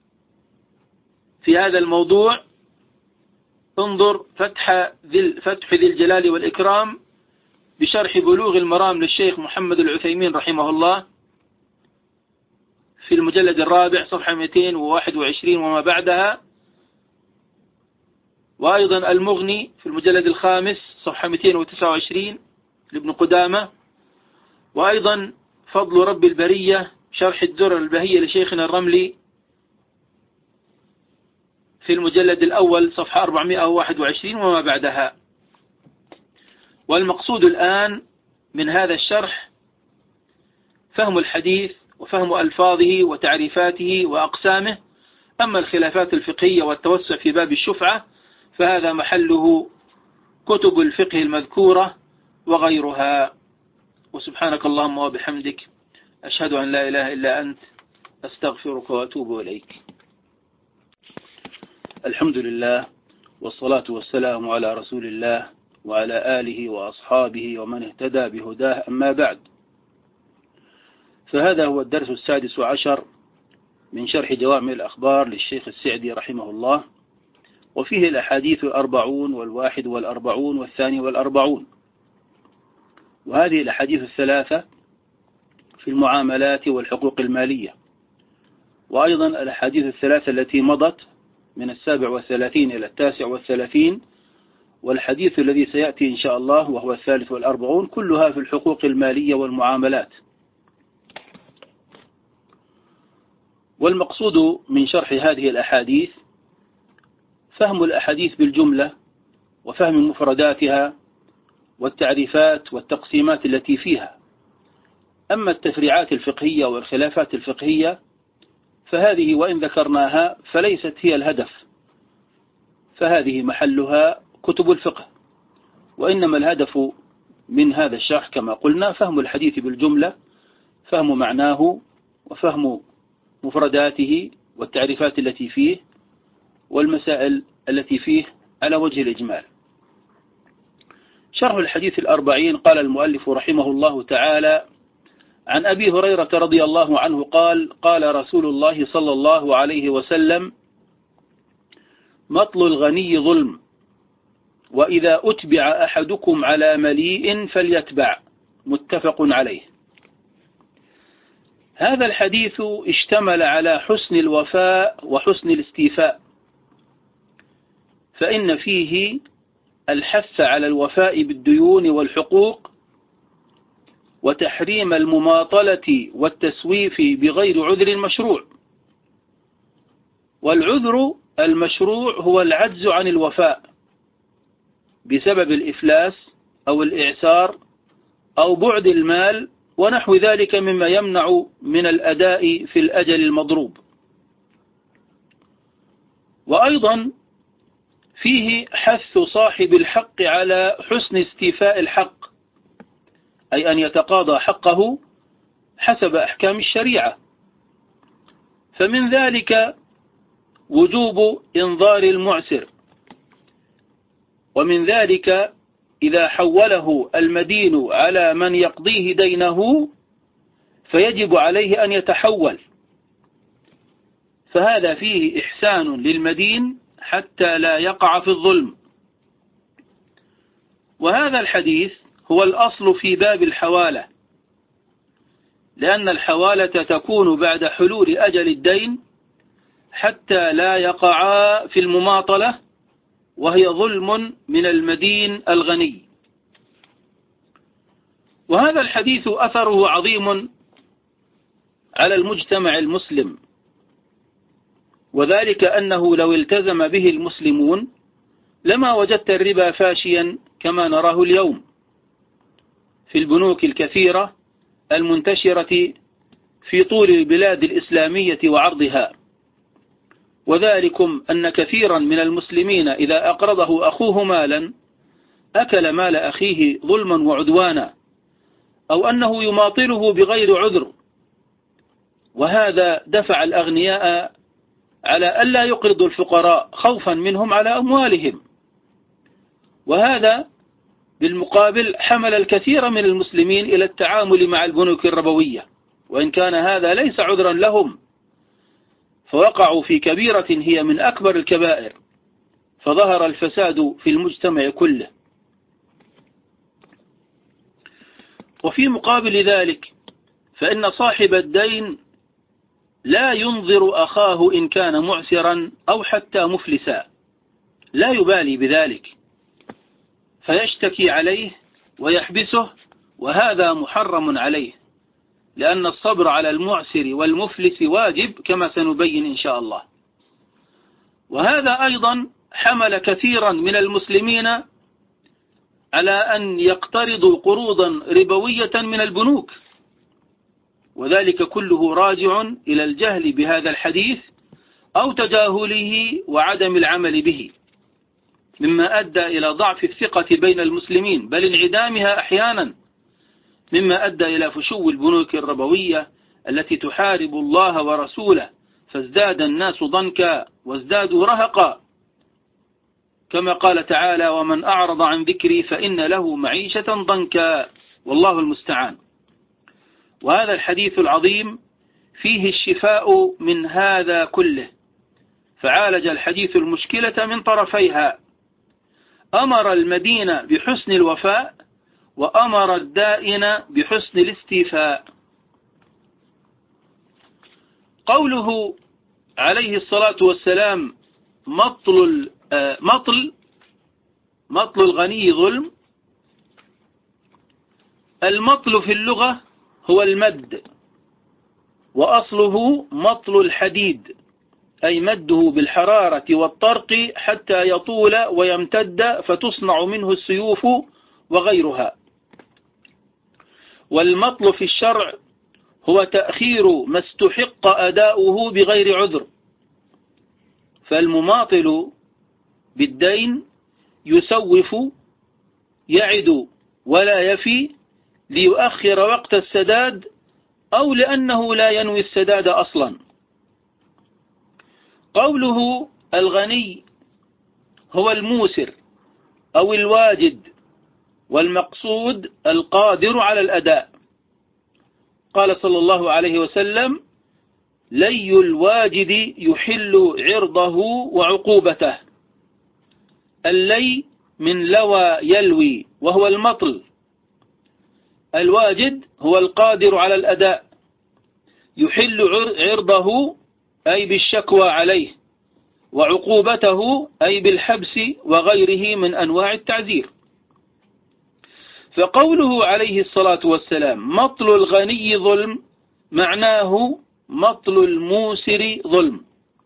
في هذا الموضوع انظر فتح ذي الجلال والإكرام بشرح بلوغ المرام للشيخ محمد العثيمين رحمه الله في المجلد الرابع صفحة 221 وما بعدها، وأيضا المغني في المجلد الخامس صفحة 229 لابن قدامة، وأيضا فضل رب البرية شرح الدر البهية لشيخنا الرملي في المجلد الأول صفحة 421 وما بعدها. والمقصود الآن من هذا الشرح فهم الحديث وفهم ألفاظه وتعريفاته وأقسامه. أما الخلافات الفقهية والتوسع في باب الشفعة فهذا محله كتب الفقه المذكورة وغيرها. وسبحانك اللهم وبحمدك، أشهد أن لا إله إلا أنت، أستغفرك وأتوب إليك. الحمد لله، والصلاة والسلام على رسول الله وعلى آله وأصحابه ومن اهتدى بهداه، أما بعد. فهذا هو الدرس 16 من شرح جوامع الأخبار للشيخ السعدي رحمه الله، وفيه الأحاديث 40 والواحد والأربعون والثاني والأربعون. وهذه الأحاديث الثلاثة في المعاملات والحقوق المالية، وأيضا الأحاديث الثلاثة التي مضت من 37 إلى 39، والحديث الذي سيأتي إن شاء الله وهو 43 كلها في الحقوق المالية والمعاملات. والمقصود من شرح هذه الأحاديث فهم الأحاديث بالجملة، وفهم مفرداتها والتعريفات والتقسيمات التي فيها. أما التفريعات الفقهية والخلافات الفقهية فهذه وإن ذكرناها فليست هي الهدف، فهذه محلها كتب الفقه، وإنما الهدف من هذا الشرح كما قلنا فهم الحديث بالجملة، فهم معناه وفهم مفرداته والتعريفات التي فيه والمسائل التي فيه على وجه الإجمال. شرح الحديث 40. قال المؤلف رحمه الله تعالى: عن أبي هريرة رضي الله عنه قال: قال رسول الله صلى الله عليه وسلم: مطل الغني ظلم، وإذا أتبع أحدكم على مليء فليتبع. متفق عليه. هذا الحديث اشتمل على حسن الوفاء وحسن الاستيفاء، فإن فيه الحث على الوفاء بالديون والحقوق، وتحريم المماطلة والتسويف بغير عذر مشروع. والعذر المشروع هو العجز عن الوفاء بسبب الإفلاس أو الإعسار أو بعد المال ونحو ذلك مما يمنع من الأداء في الأجل المضروب. وأيضا فيه حث صاحب الحق على حسن استيفاء الحق، أي أن يتقاضى حقه حسب أحكام الشريعة. فمن ذلك وجوب إنظار المعسر، ومن ذلك إذا حوله المدين على من يقضيه دينه فيجب عليه أن يتحول، فهذا فيه إحسان للمدين حتى لا يقع في الظلم. وهذا الحديث هو الأصل في باب الحوالة، لأن الحوالة تكون بعد حلول أجل الدين حتى لا يقع في المماطلة، وهي ظلم من المدين الغني. وهذا الحديث أثره عظيم على المجتمع المسلم، وذلك أنه لو التزم به المسلمون لما وجدت الربا فاشيا كما نراه اليوم في البنوك الكثيرة المنتشرة في طول البلاد الإسلامية وعرضها. وذلكم أن كثيرا من المسلمين إذا أقرضه أخوه مالا أكل مال أخيه ظلما وعدوانا، أو أنه يماطله بغير عذر، وهذا دفع الأغنياء على ألا يقرضوا الفقراء خوفا منهم على أموالهم، وهذا بالمقابل حمل الكثير من المسلمين إلى التعامل مع البنوك الربوية، وإن كان هذا ليس عذرا لهم، فوقعوا في كبيرة هي من أكبر الكبائر، فظهر الفساد في المجتمع كله. وفي مقابل ذلك فإن صاحب الدين لا ينظر أخاه إن كان معسرا أو حتى مفلسا، لا يبالي بذلك، فيشتكي عليه ويحبسه، وهذا محرم عليه، لأن الصبر على المعسر والمفلس واجب كما سنبين إن شاء الله. وهذا أيضا حمل كثيرا من المسلمين على أن يقترضوا قروضا ربوية من البنوك، وذلك كله راجع إلى الجهل بهذا الحديث أو تجاهله وعدم العمل به، مما أدى إلى ضعف الثقة بين المسلمين، بل انعدامها أحيانا، مما أدى إلى فشو البنوك الربوية التي تحارب الله ورسوله، فازداد الناس ضنكا وازدادوا رهقا، كما قال تعالى: ومن أعرض عن ذكري فإن له معيشة ضنكا، والله المستعان. وهذا الحديث العظيم فيه الشفاء من هذا كله، فعالج الحديث المشكلة من طرفيها، أمر المدين بحسن الوفاء وأمر الدائن بحسن الاستيفاء. قوله عليه الصلاة والسلام مطل الغني ظلم. المطل في اللغة هو المد، وأصله مطل الحديد، أي مده بالحرارة والطرق حتى يطول ويمتد فتصنع منه السيوف وغيرها. والمطل في الشرع هو تأخير ما استحق أداؤه بغير عذر، فالمماطل بالدين يسوف، يعد ولا يفي ليؤخر وقت السداد، أو لأنه لا ينوي السداد أصلا. قوله الغني هو الموسر أو الواجد، والمقصود القادر على الأداء. قال صلى الله عليه وسلم: لي الواجد يحل عرضه وعقوبته. اللي من لوى يلوي، وهو المطل. الواجد هو القادر على الأداء، يحل عرضه أي بالشكوى عليه، وعقوبته أي بالحبس وغيره من أنواع التعذير. فقوله عليه الصلاة والسلام مطل الغني ظلم، معناه مطل الموسر ظلم.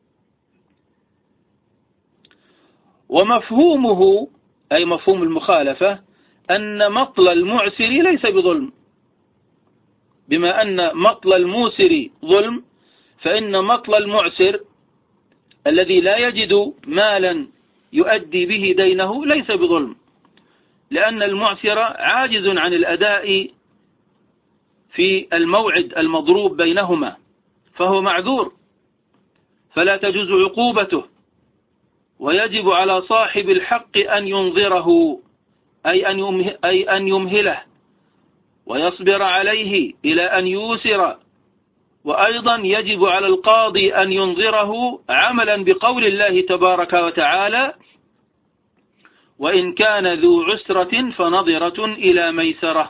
ومفهومه أي مفهوم المخالفة أن مطل المعسر ليس بظلم، بما أن مطل الموسر ظلم، فإن مطل المعسر الذي لا يجد مالا يؤدي به دينه ليس بظلم، لأن المعسر عاجز عن الأداء في الموعد المضروب بينهما، فهو معذور، فلا تجوز عقوبته، ويجب على صاحب الحق أن ينظره، أي أن يمهله ويصبر عليه إلى أن يوسر. وأيضا يجب على القاضي أن ينظره عملا بقول الله تبارك وتعالى: وإن كان ذو عسرة فنظرة إلى ميسرة.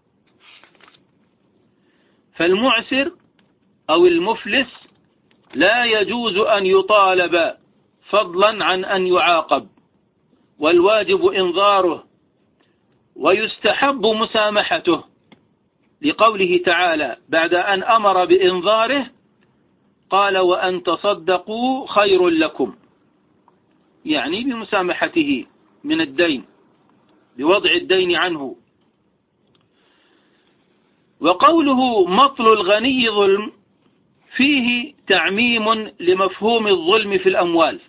فالمعسر أو المفلس لا يجوز أن يطالب فضلا عن أن يعاقب، والواجب إنظاره، ويستحب مسامحته، لقوله تعالى بعد أن أمر بإنظاره: قال وأن تصدقوا خير لكم، يعني بمسامحته من الدين، بوضع الدين عنه. وقوله مطل الغني ظلم فيه تعميم لمفهوم الظلم في الأموال،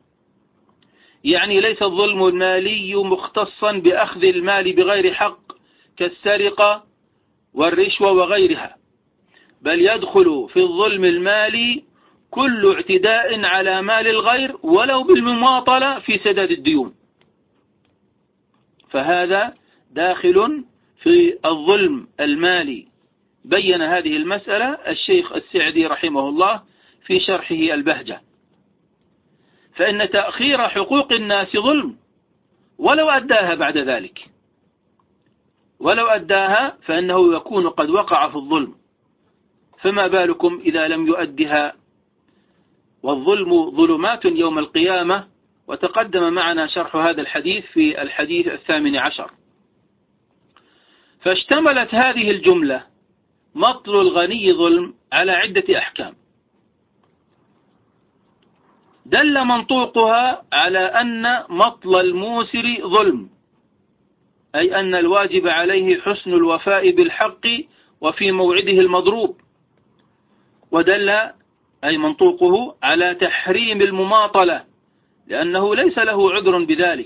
يعني ليس الظلم المالي مختصا بأخذ المال بغير حق كالسرقة والرشوة وغيرها، بل يدخل في الظلم المالي كل اعتداء على مال الغير ولو بالمماطلة في سداد الديون، فهذا داخل في الظلم المالي. بين هذه المسألة الشيخ السعدي رحمه الله في شرحه البهجة. فإن تأخير حقوق الناس ظلم ولو أداها بعد ذلك، ولو أداها فإنه يكون قد وقع في الظلم، فما بالكم إذا لم يؤدها؟ والظلم ظلمات يوم القيامة، وتقدم معنا شرح هذا الحديث في الحديث 18. فاشتملت هذه الجملة مطل الغني ظلم على عدة أحكام، دل منطوقها على أن مطل الموسر ظلم، أي أن الواجب عليه حسن الوفاء بالحق وفي موعده المضروب، ودل أي منطوقه على تحريم المماطلة لأنه ليس له عذر بذلك.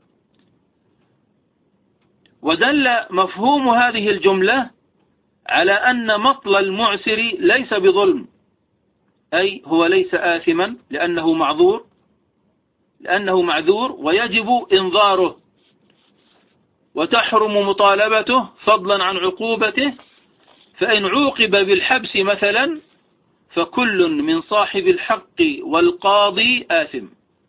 ودل مفهوم هذه الجملة على أن مطل المعسر ليس بظلم، أي هو ليس آثما لأنه معذور ويجب إنظاره، وتحرم مطالبته فضلا عن عقوبته، فإن عوقب بالحبس مثلا فكل من صاحب الحق والقاضي آثم.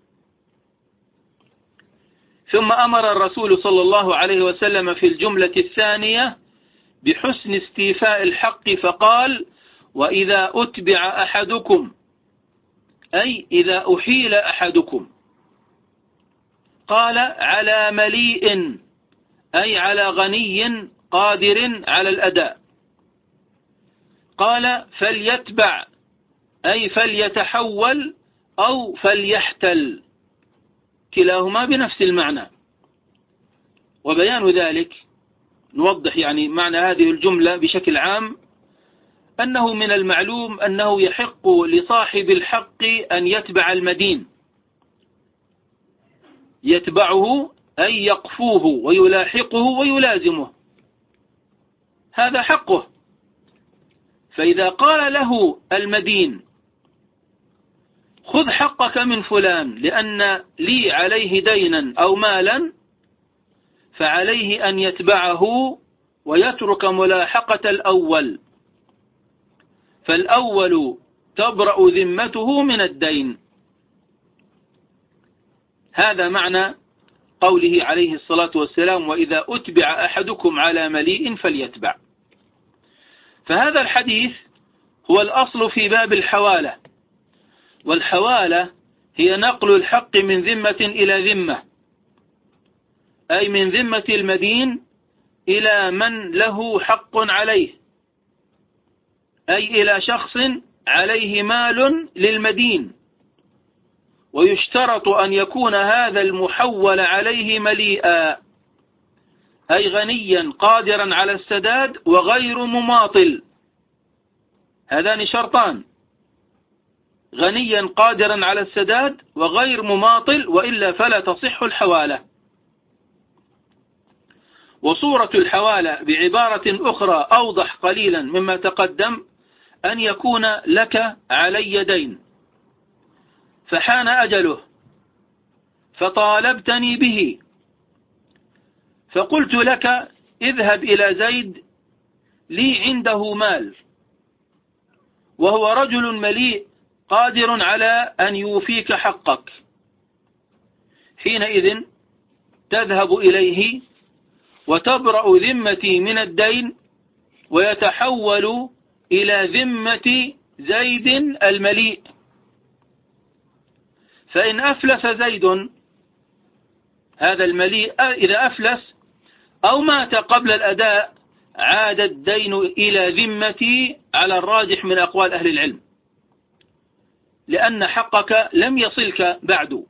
ثم أمر الرسول صلى الله عليه وسلم في الجملة الثانية بحسن استيفاء الحق فقال وإذا أتبع أحدكم، أي إذا أحيل أحدكم، قال على مليء، أي على غني قادر على الأداء، قال فليتبع، أي فليتحول أو فليحتل، كلاهما بنفس المعنى. وبيان ذلك نوضح يعني معنى هذه الجملة بشكل عام، أنه من المعلوم أنه يحق لصاحب الحق أن يتبع المدين، يتبعه أي يقفوه ويلاحقه ويلازمه، هذا حقه. فإذا قال له المدين خذ حقك من فلان لأن لي عليه دينا أو مالا، فعليه أن يتبعه ويترك ملاحقة الأول، فالأول تبرأ ذمته من الدين. هذا معنى قوله عليه الصلاة والسلام وإذا أتبع أحدكم على مليء فليتبع. فهذا الحديث هو الأصل في باب الحوالة، والحوالة هي نقل الحق من ذمة إلى ذمة، أي من ذمة المدين إلى من له حق عليه، أي إلى شخص عليه مال للمدين، ويشترط أن يكون هذا المحول عليه مليئا، أي غنيا قادرا على السداد وغير مماطل. هذان شرطان، غنيا قادرا على السداد وغير مماطل، وإلا فلا تصح الحوالة. وصورة الحوالة بعبارة أخرى أوضح قليلا مما تقدم، أن يكون لك علي دين فحان أجله فطالبتني به، فقلت لك اذهب إلى زيد لي عنده مال وهو رجل مليء قادر على أن يوفيك حقك، حينئذ تذهب إليه وتبرأ ذمتي من الدين ويتحول إلى ذمة زيد المليء. فإن أفلس زيد هذا المليء، إذا أفلس أو مات قبل الأداء عاد الدين إلى ذمتي على الراجح من أقوال أهل العلم، لأن حقك لم يصلك بعد.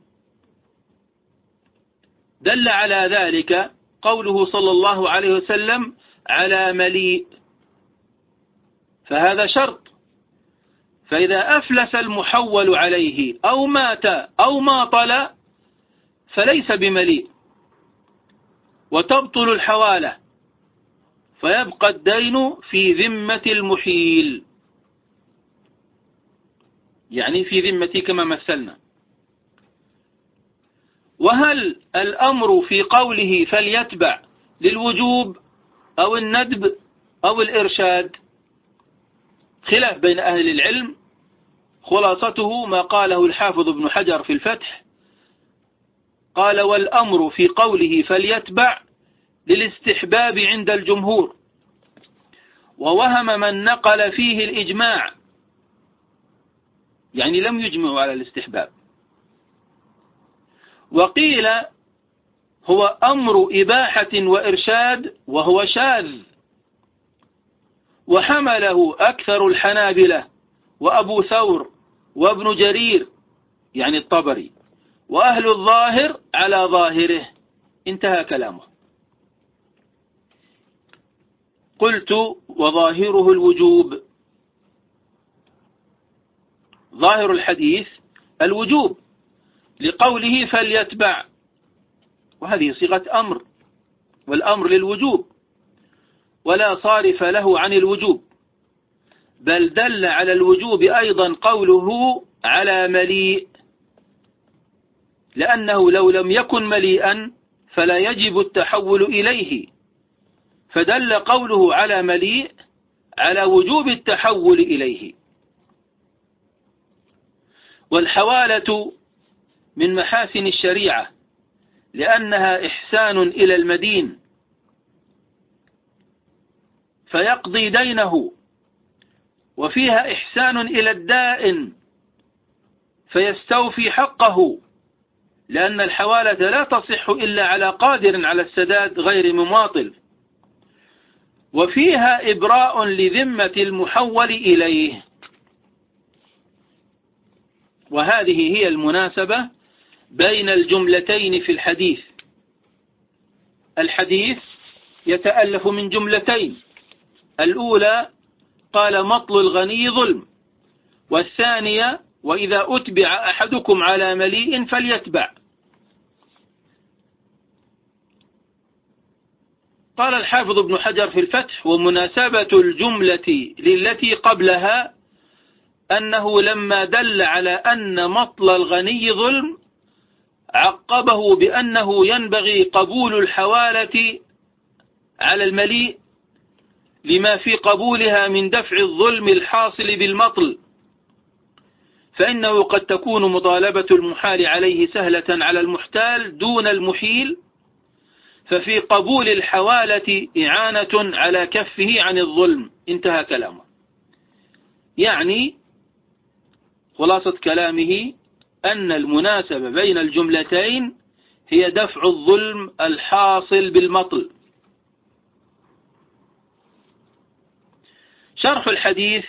دل على ذلك قوله صلى الله عليه وسلم على مليء، فهذا شرط. فإذا أفلس المحول عليه أو مات أو ماطل فليس بمليء، وتبطل الحوالة، فيبقى الدين في ذمة المحيل، يعني في ذمتي كما مثلنا. وهل الأمر في قوله فليتبع للوجوب أو الندب أو الإرشاد؟ خلاف بين أهل العلم، خلاصته ما قاله الحافظ ابن حجر في الفتح، قال: والأمر في قوله فليتبع للاستحباب عند الجمهور، ووهم من نقل فيه الإجماع، يعني لم يجمعوا على الاستحباب. وقيل هو أمر إباحة وإرشاد، وهو شاذ، وحمله أكثر الحنابلة وأبو ثور وابن جرير يعني الطبري وأهل الظاهر على ظاهره. انتهى كلامه. قلت: وظاهره الوجوب. ظاهر الحديث الوجوب لقوله فليتبع، وهذه صيغة أمر، والأمر للوجوب ولا صارف له عن الوجوب، بل دل على الوجوب أيضا قوله على مليء، لأنه لو لم يكن مليئا فلا يجب التحول إليه، فدل قوله على مليء على وجوب التحول إليه. والحوالة من محاسن الشريعة، لأنها إحسان إلى المدين فيقضي دينه، وفيها إحسان إلى الدائن فيستوفي حقه، لأن الحوالة لا تصح إلا على قادر على السداد غير مماطل، وفيها إبراء لذمة المحول إليه. وهذه هي المناسبة بين الجملتين في الحديث. الحديث يتألف من جملتين: الأولى قال مطل الغني ظلم، والثانية وإذا أتبع أحدكم على مليء فليتبع. قال الحافظ ابن حجر في الفتح: ومناسبة الجملة للتي قبلها أنه لما دل على أن مطل الغني ظلم عقبه بأنه ينبغي قبول الحوالة على المليء لما في قبولها من دفع الظلم الحاصل بالمطل، فإنه قد تكون مطالبة المحال عليه سهلة على المحتال دون المحيل، ففي قبول الحوالة إعانة على كفه عن الظلم. انتهى كلامه. يعني خلاصة كلامه أن المناسبة بين الجملتين هي دفع الظلم الحاصل بالمطل. شرح الحديث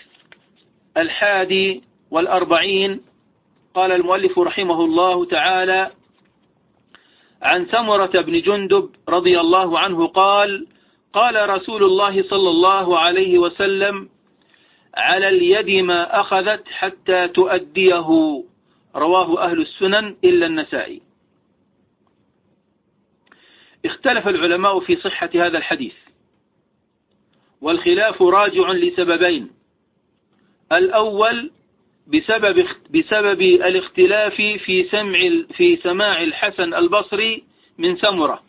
41. قال المؤلف رحمه الله تعالى: عن سمرة بن جندب رضي الله عنه قال: قال رسول الله صلى الله عليه وسلم: على اليد ما أخذت حتى تؤديه. رواه أهل السنن إلا النسائي. اختلف العلماء في صحة هذا الحديث، والخلاف راجع لسببين: الأول بسبب الاختلاف في سماع الحسن البصري من سمرة،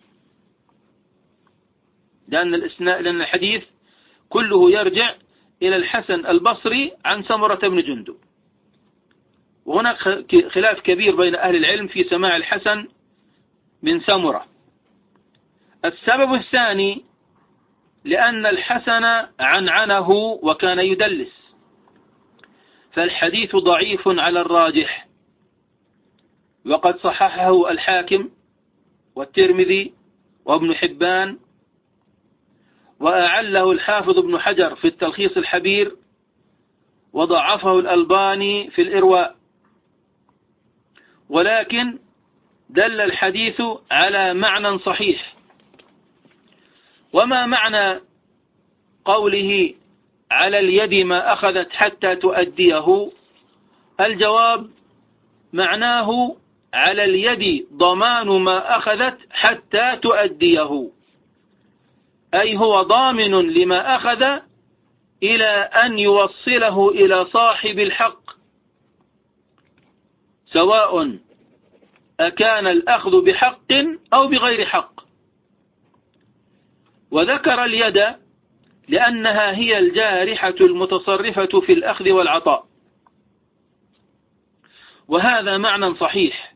لأن الحديث كله يرجع إلى الحسن البصري عن سمرة بن جندب، وهناك خلاف كبير بين أهل العلم في سماع الحسن من سمرة. السبب الثاني لأن الحسن عنعنه وكان يدلس، فالحديث ضعيف على الراجح، وقد صححه الحاكم والترمذي وابن حبان، وأعله الحافظ ابن حجر في التلخيص الحبير، وضعفه الألباني في الإرواء. ولكن دل الحديث على معنى صحيح. وما معنى قوله على اليد ما أخذت حتى تؤديه؟ الجواب: معناه على اليد ضمان ما أخذت حتى تؤديه، أي هو ضامن لما أخذ إلى أن يوصله إلى صاحب الحق، سواء أكان الأخذ بحق أو بغير حق. وذكر اليد لأنها هي الجارحة المتصرفة في الأخذ والعطاء، وهذا معنى صحيح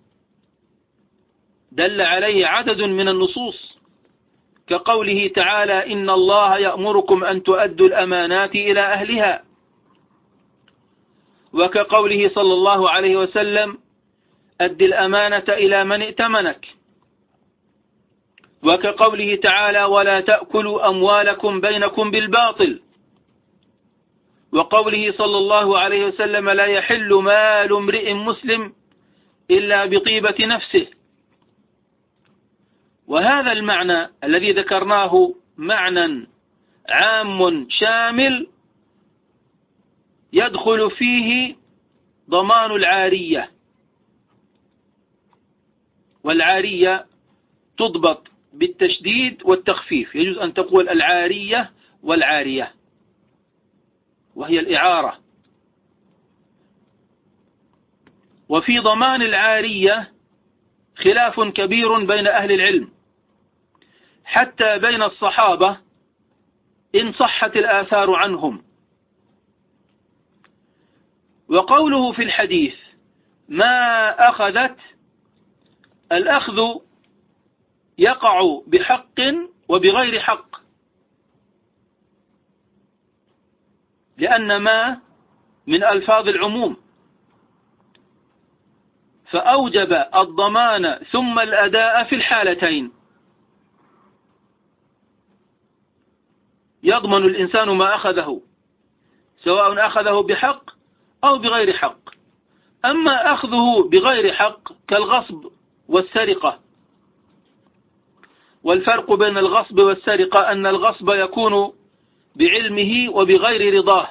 دل عليه عدد من النصوص، كقوله تعالى: إن الله يأمركم أن تؤدوا الأمانات إلى أهلها، وكقوله صلى الله عليه وسلم: أد الأمانة إلى من ائتمنك، وكقوله تعالى: ولا تأكلوا أموالكم بينكم بالباطل، وقوله صلى الله عليه وسلم: لا يحل مال امرئ مسلم إلا بطيبة نفسه. وهذا المعنى الذي ذكرناه معنى عام شامل يدخل فيه ضمان العارية، والعارية تضبط بالتشديد والتخفيف، يجوز أن تقول العارية والعارية، وهي الإعارة. وفي ضمان العارية خلاف كبير بين أهل العلم، حتى بين الصحابة إن صحت الآثار عنهم. وقوله في الحديث ما أخذت، الأخذ يقع بحق وبغير حق، لأن ما من ألفاظ العموم، فأوجب الضمان ثم الأداء في الحالتين. يضمن الإنسان ما أخذه، سواء أخذه بحق أو بغير حق. أما أخذه بغير حق كالغصب والسرقة، والفرق بين الغصب والسرقة أن الغصب يكون بعلمه وبغير رضاه،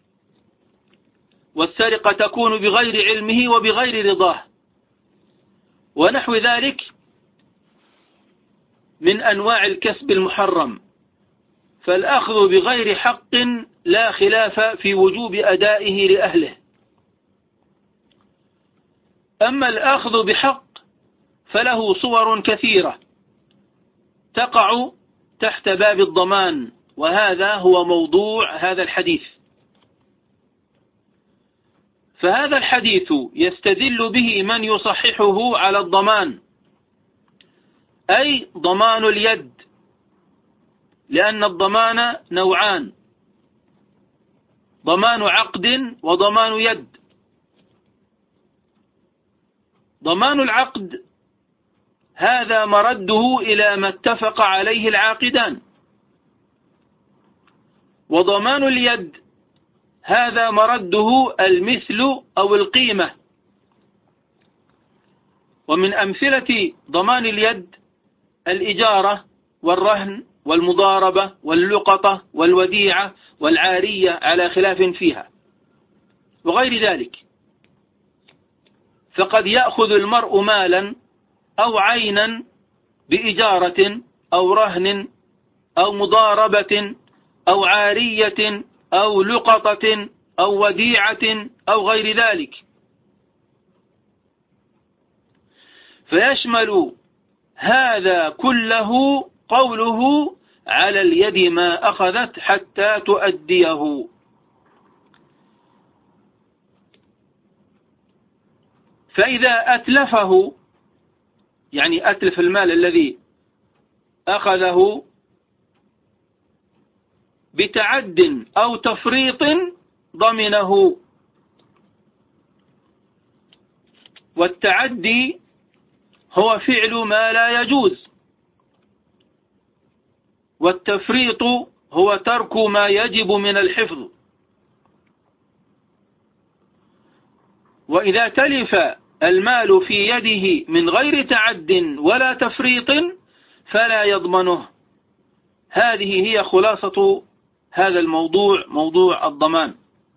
والسرقة تكون بغير علمه وبغير رضاه، ونحو ذلك من أنواع الكسب المحرم. فالأخذ بغير حق لا خلاف في وجوب أدائه لأهله. أما الأخذ بحق فله صور كثيرة تقع تحت باب الضمان، وهذا هو موضوع هذا الحديث. فهذا الحديث يستدل به من يصححه على الضمان، أي ضمان اليد، لأن الضمان نوعان: ضمان عقد وضمان يد. ضمان العقد هذا مرده إلى ما اتفق عليه العاقدان، وضمان اليد هذا مرده المثل أو القيمة. ومن أمثلة ضمان اليد الإجارة والرهن والمضاربة واللقطة والوديعة والعارية على خلاف فيها وغير ذلك. فقد يأخذ المرء مالا أو عينا بإجارة أو رهن أو مضاربة أو عارية أو لقطة أو وديعة أو غير ذلك، فيشمل هذا كله قوله على اليد ما أخذت حتى تؤديه. فإذا أتلفه، يعني أتلف المال الذي أخذه بتعد أو تفريط ضمنه. والتعدي هو فعل ما لا يجوز، والتفريط هو ترك ما يجب من الحفظ. وإذا تلف المال في يده من غير تعد ولا تفريط فلا يضمنه. هذه هي خلاصة هذا الموضوع، موضوع الضمان.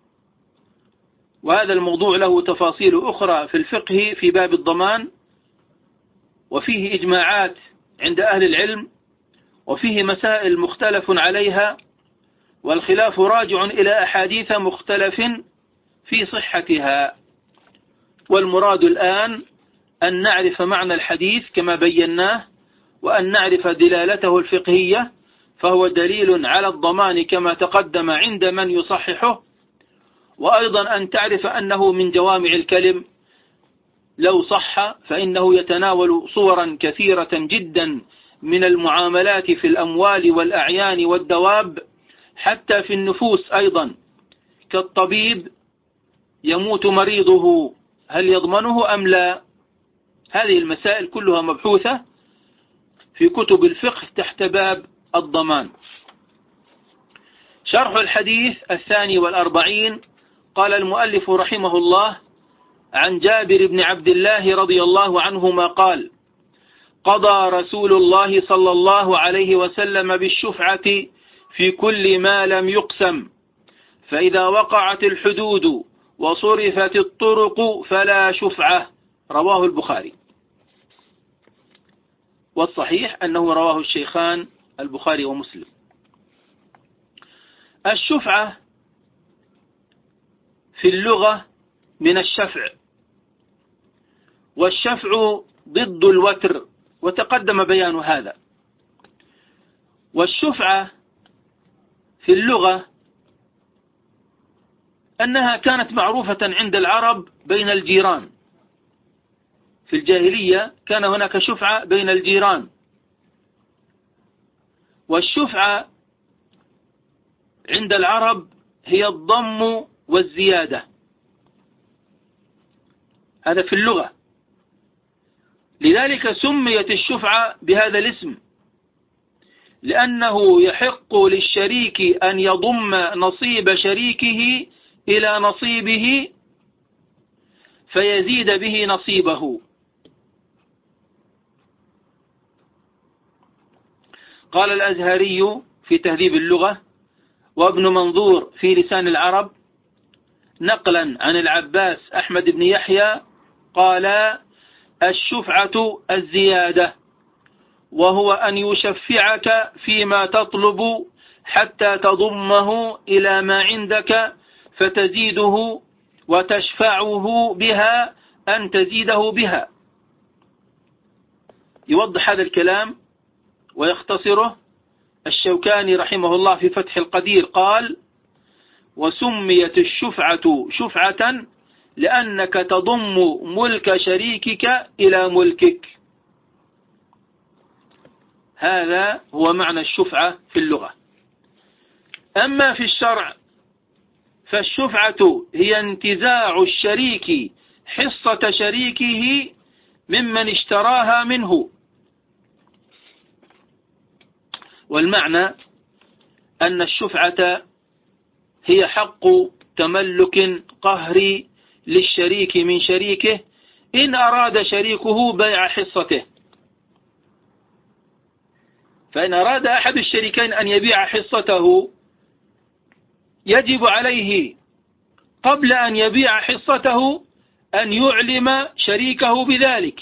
وهذا الموضوع له تفاصيل أخرى في الفقه في باب الضمان، وفيه إجماعات عند أهل العلم، وفيه مسائل مختلف عليها، والخلاف راجع إلى أحاديث مختلف في صحتها. والمراد الآن أن نعرف معنى الحديث كما بيناه، وأن نعرف دلالته الفقهية، فهو دليل على الضمان كما تقدم عند من يصححه. وأيضا أن تعرف أنه من جوامع الكلم، لو صح فإنه يتناول صورا كثيرة جدا من المعاملات في الأموال والأعيان والدواب، حتى في النفوس أيضا، كالطبيب يموت مريضه هل يضمنه أم لا؟ هذه المسائل كلها مبحوثة في كتب الفقه تحت باب الضمان. شرح الحديث 42. قال المؤلف رحمه الله: عن جابر بن عبد الله رضي الله عنهما قال: قضى رسول الله صلى الله عليه وسلم بالشفعة في كل ما لم يقسم، فإذا وقعت الحدود وصرفت الطرق فلا شفعة. رواه البخاري. والصحيح أنه رواه الشيخان البخاري ومسلم. الشفعة في اللغة من الشفع، والشفع ضد الوتر، وتقدم بيان هذا. والشفعة في اللغة أنها كانت معروفة عند العرب بين الجيران. في الجاهلية كان هناك شفعة بين الجيران. والشفعة عند العرب هي الضم والزيادة، هذا في اللغة. لذلك سميت الشفعة بهذا الاسم، لأنه يحق للشريك أن يضم نصيب شريكه إلى نصيبه فيزيد به نصيبه. قال الأزهري في تهذيب اللغة، وابن منظور في لسان العرب، نقلا عن العباس أحمد بن يحيى، قال: الشفعة الزيادة، وهو أن يشفعك فيما تطلب حتى تضمه إلى ما عندك فتزيده، وتشفعه بها أن تزيده بها. يوضح هذا الكلام ويختصره الشوكاني رحمه الله في فتح القدير، قال: وسميت الشفعة شفعة لأنك تضم ملك شريكك إلى ملكك. هذا هو معنى الشفعة في اللغة. أما في الشرع فالشفعة هي انتزاع الشريك حصة شريكه ممن اشتراها منه. والمعنى أن الشفعة هي حق تملك قهري للشريك من شريكه إن أراد شريكه بيع حصته. فإن أراد أحد الشريكين أن يبيع حصته، يجب عليه قبل أن يبيع حصته أن يعلم شريكه بذلك.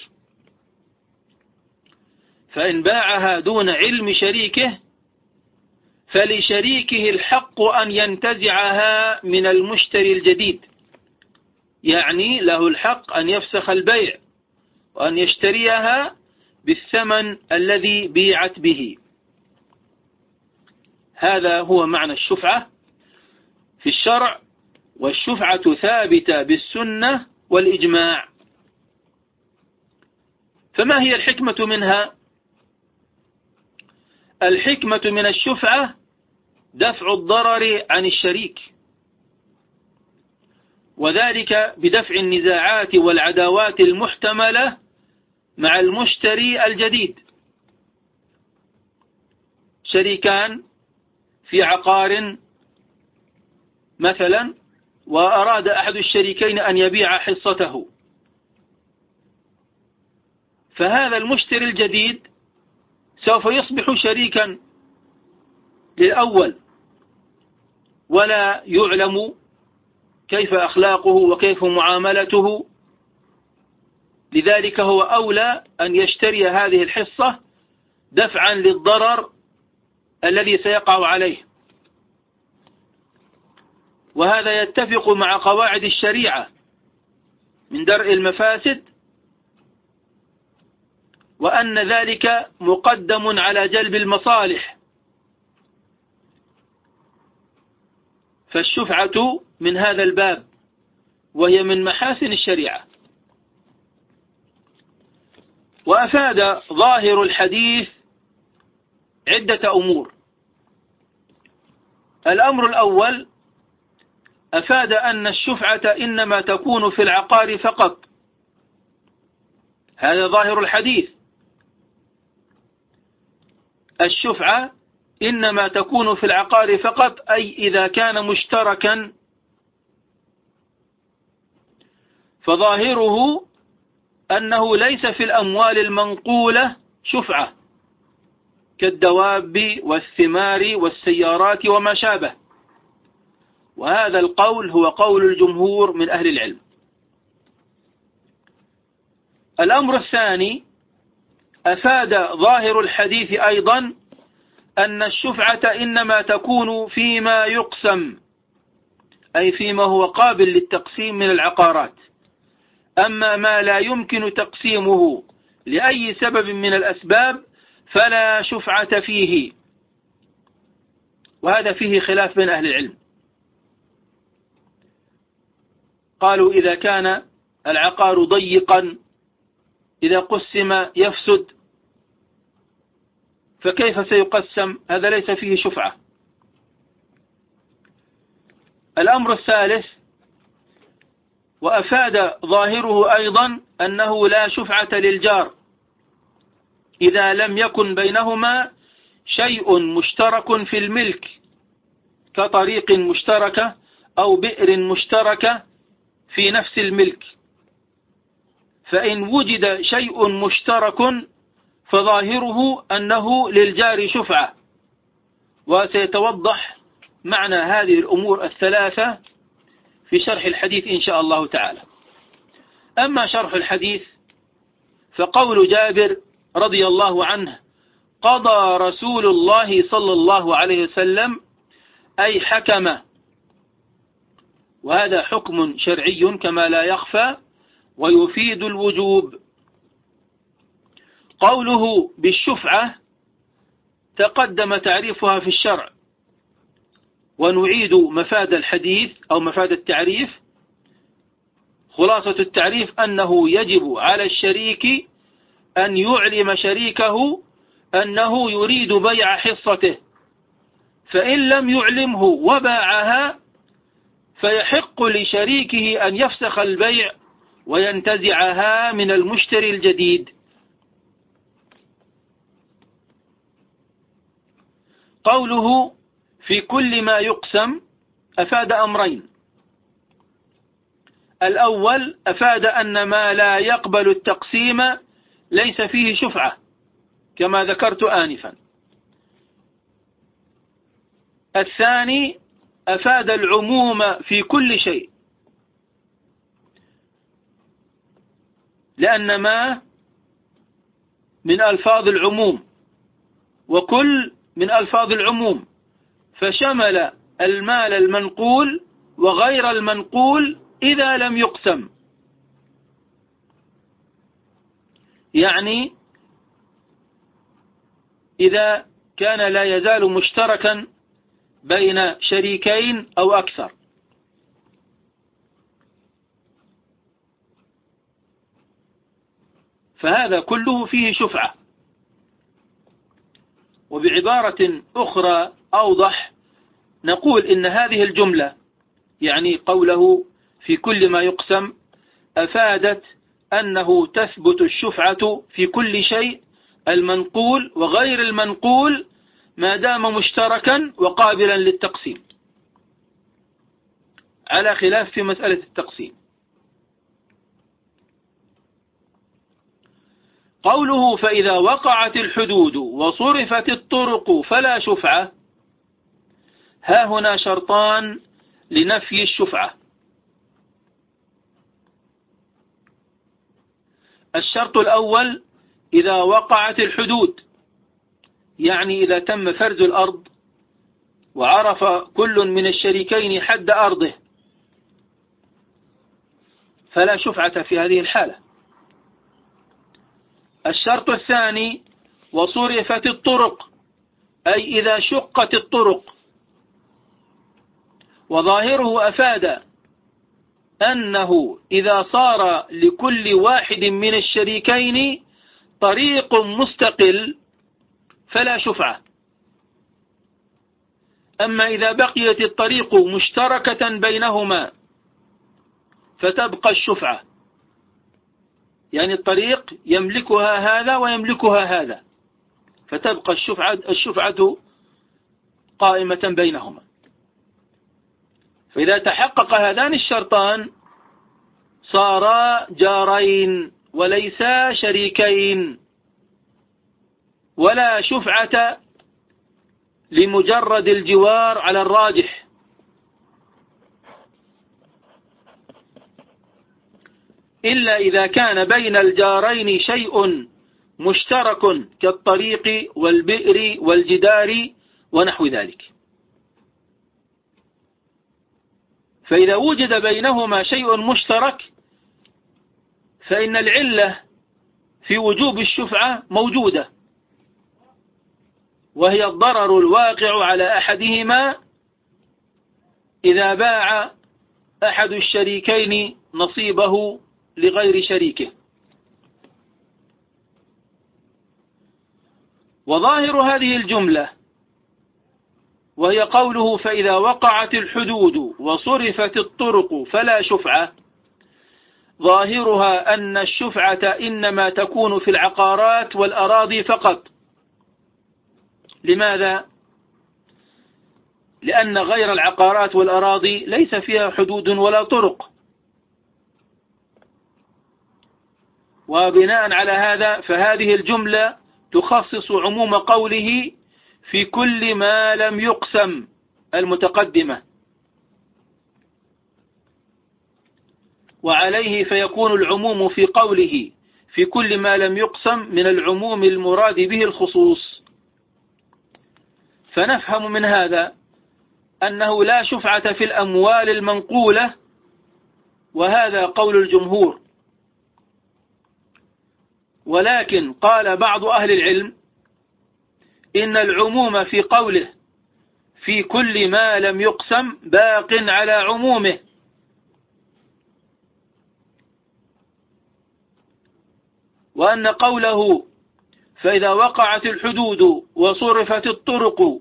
فإن باعها دون علم شريكه فلشريكه الحق أن ينتزعها من المشتري الجديد، يعني له الحق أن يفسخ البيع وأن يشتريها بالثمن الذي بيعت به. هذا هو معنى الشفعة في الشرع، والشفعة ثابتة بالسنة والإجماع. فما هي الحكمة منها؟ الحكمة من الشفعة دفع الضرر عن الشريك، وذلك بدفع النزاعات والعداوات المحتملة مع المشتري الجديد. شريكان في عقار مثلا، وأراد أحد الشريكين أن يبيع حصته، فهذا المشتري الجديد سوف يصبح شريكا للأول، ولا يعلم كيف أخلاقه وكيف معاملته. لذلك هو أولى أن يشتري هذه الحصة دفعا للضرر الذي سيقع عليه، وهذا يتفق مع قواعد الشريعة من درء المفاسد، وأن ذلك مقدم على جلب المصالح. فالشفعة من هذا الباب، وهي من محاسن الشريعة. وأفاد ظاهر الحديث عدة أمور. الأمر الأول، أفاد أن الشفعة إنما تكون في العقار فقط. هذا ظاهر الحديث، الشفعة إنما تكون في العقار فقط، أي إذا كان مشتركا. فظاهره أنه ليس في الأموال المنقولة شفعة كالدواب والثمار والسيارات وما شابه، وهذا القول هو قول الجمهور من أهل العلم. الأمر الثاني، أفاد ظاهر الحديث أيضا أن الشفعة إنما تكون فيما يقسم، أي فيما هو قابل للتقسيم من العقارات. أما ما لا يمكن تقسيمه لأي سبب من الأسباب فلا شفعة فيه، وهذا فيه خلاف بين أهل العلم. قالوا إذا كان العقار ضيقا إذا قسم يفسد، فكيف سيقسم؟ هذا ليس فيه شفعة. الأمر الثالث، وأفاد ظاهره أيضا أنه لا شفعة للجار إذا لم يكن بينهما شيء مشترك في الملك كطريق مشتركة أو بئر مشتركة في نفس الملك. فإن وجد شيء مشترك فظاهره أنه للجار شفعة، وسيتوضح معنى هذه الأمور الثلاثة في شرح الحديث إن شاء الله تعالى. أما شرح الحديث فقول جابر رضي الله عنه: قضى رسول الله صلى الله عليه وسلم، أي حكم، وهذا حكم شرعي كما لا يخفى ويفيد الوجوب. قوله بالشفعة تقدم تعريفها في الشرع، ونعيد مفاد الحديث أو مفاد التعريف. خلاصة التعريف أنه يجب على الشريك أن يعلم شريكه أنه يريد بيع حصته، فإن لم يعلمه وباعها فيحق لشريكه أن يفسخ البيع وينتزعها من المشتري الجديد. قوله في كل ما يقسم أفاد أمرين. الأول، أفاد أن ما لا يقبل التقسيم ليس فيه شفعة كما ذكرت آنفا. الثاني، أفاد العموم في كل شيء، لأن ما من ألفاظ العموم وكل من ألفاظ العموم، فشمل المال المنقول وغير المنقول إذا لم يقسم. يعني إذا كان لا يزال مشتركا بين شريكين أو أكثر. فهذا كله فيه شفعة. وبعبارة أخرى أوضح نقول إن هذه الجملة، يعني قوله في كل ما يقسم، أفادت أنه تثبت الشفعة في كل شيء، المنقول وغير المنقول، ما دام مشتركا وقابلا للتقسيم، على خلاف في مسألة التقسيم. قوله فإذا وقعت الحدود وصرفت الطرق فلا شفعة، ها هنا شرطان لنفي الشفعة. الشرط الأول إذا وقعت الحدود، يعني إذا تم فرز الأرض وعرف كل من الشريكين حد أرضه فلا شفعة في هذه الحالة. الشرط الثاني وصرفت الطرق، أي إذا شقت الطرق، وظاهره أفاد أنه إذا صار لكل واحد من الشريكين طريق مستقل فلا شفعة. أما إذا بقيت الطريق مشتركة بينهما فتبقى الشفعة، يعني الطريق يملكها هذا ويملكها هذا، فتبقى الشفعة قائمة بينهما. فإذا تحقق هذان الشرطان صارا جارين وليسا شريكين، ولا شفعة لمجرد الجوار على الراجح. إلا إذا كان بين الجارين شيء مشترك كالطريق والبئر والجدار ونحو ذلك. فإذا وجد بينهما شيء مشترك فإن العلة في وجوب الشفعة موجودة، وهي الضرر الواقع على أحدهما إذا باع أحد الشريكين نصيبه لغير شريكه. وظاهر هذه الجملة وهي قوله فإذا وقعت الحدود وصرفت الطرق فلا شفعة، ظاهرها أن الشفعة إنما تكون في العقارات والأراضي فقط. لماذا؟ لأن غير العقارات والأراضي ليس فيها حدود ولا طرق. وبناء على هذا فهذه الجملة تخصص عموم قوله في كل ما لم يقسم المتقدمة، وعليه فيكون العموم في قوله في كل ما لم يقسم من العموم المراد به الخصوص. فنفهم من هذا أنه لا شفعة في الأموال المنقولة، وهذا قول الجمهور. ولكن قال بعض أهل العلم إن العموم في قوله في كل ما لم يقسم باق على عمومه، وأن قوله فإذا وقعت الحدود وصرفت الطرق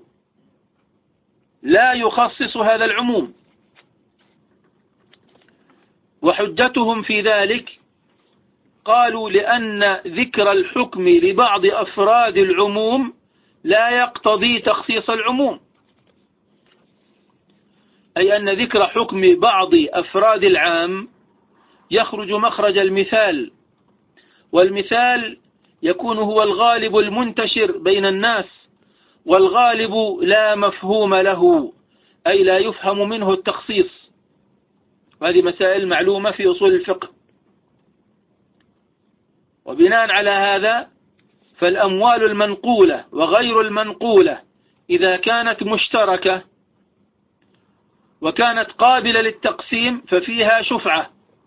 لا يخصص هذا العموم. وحجتهم في ذلك قالوا لأن ذكر الحكم لبعض أفراد العموم لا يقتضي تخصيص العموم، أي أن ذكر حكم بعض أفراد العام يخرج مخرج المثال، والمثال يكون هو الغالب المنتشر بين الناس، والغالب لا مفهوم له، أي لا يفهم منه التخصيص. وهذه مسائل معلومة في أصول الفقه. وبناء على هذا فالأموال المنقولة وغير المنقولة إذا كانت مشتركة وكانت قابلة للتقسيم ففيها شفعة.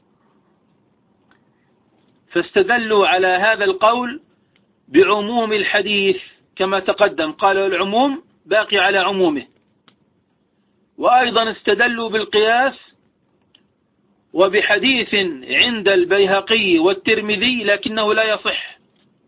فاستدلوا على هذا القول بعموم الحديث كما تقدم، قالوا العموم باقي على عمومه. وأيضا استدلوا بالقياس وبحديث عند البيهقي والترمذي لكنه لا يصح،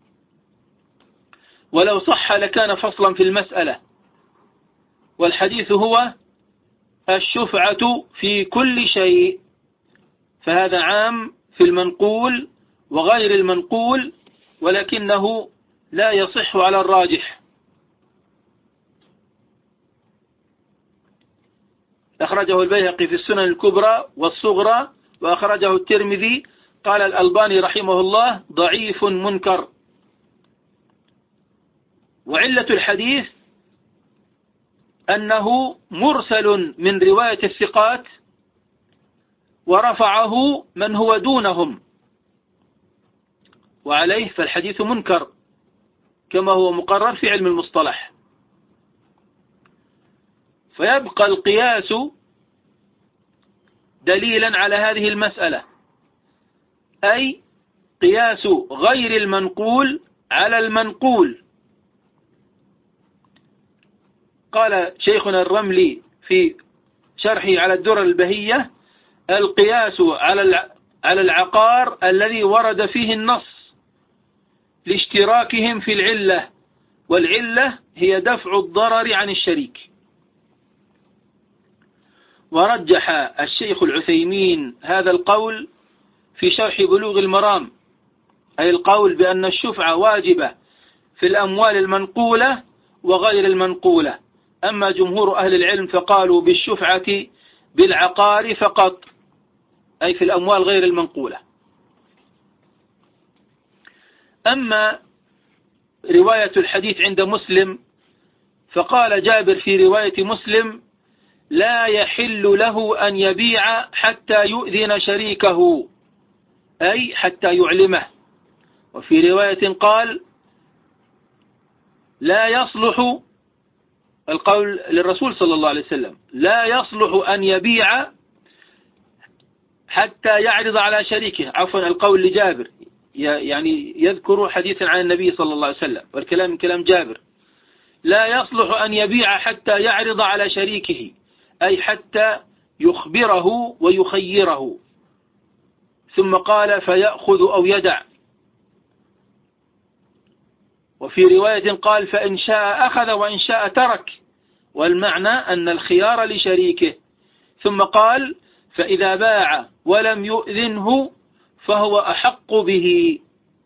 ولو صح لكان فصلا في المسألة. والحديث هو الشفعة في كل شيء، فهذا عام في المنقول وغير المنقول، ولكنه لا يصح على الراجح. أخرجه البيهقي في السنن الكبرى والصغرى، وأخرجه الترمذي. قال الألباني رحمه الله ضعيف منكر، وعلة الحديث أنه مرسل من رواية الثقات ورفعه من هو دونهم، وعليه فالحديث منكر كما هو مقرر في علم المصطلح. فيبقى القياس دليلا على هذه المسألة، أي قياس غير المنقول على المنقول. قال شيخنا الرملي في شرحه على الدرر البهية: القياس على العقار الذي ورد فيه النص لاشتراكهم في العلة، والعلة هي دفع الضرر عن الشريك. ورجح الشيخ العثيمين هذا القول في شرح بلوغ المرام، أي القول بأن الشفعة واجبة في الأموال المنقولة وغير المنقولة. أما جمهور أهل العلم فقالوا بالشفعة بالعقار فقط، أي في الأموال غير المنقولة. أما رواية الحديث عند مسلم فقال جابر في رواية مسلم: لا يحل له أن يبيع حتى يؤذن شريكه، أي حتى يعلمه. وفي رواية قال: لا يصلح، القول للرسول صلى الله عليه وسلم، لا يصلح أن يبيع حتى يعرض على شريكه. عفوا، القول لجابر، يعني يذكر حديثا عن النبي صلى الله عليه وسلم، والكلام من كلام جابر. لا يصلح أن يبيع حتى يعرض على شريكه، أي حتى يخبره ويخيره. ثم قال: فيأخذ أو يدع. وفي رواية قال: فإن شاء أخذ وإن شاء ترك، والمعنى أن الخيار لشريكه. ثم قال: فإذا باع ولم يؤذنه فهو أحق به،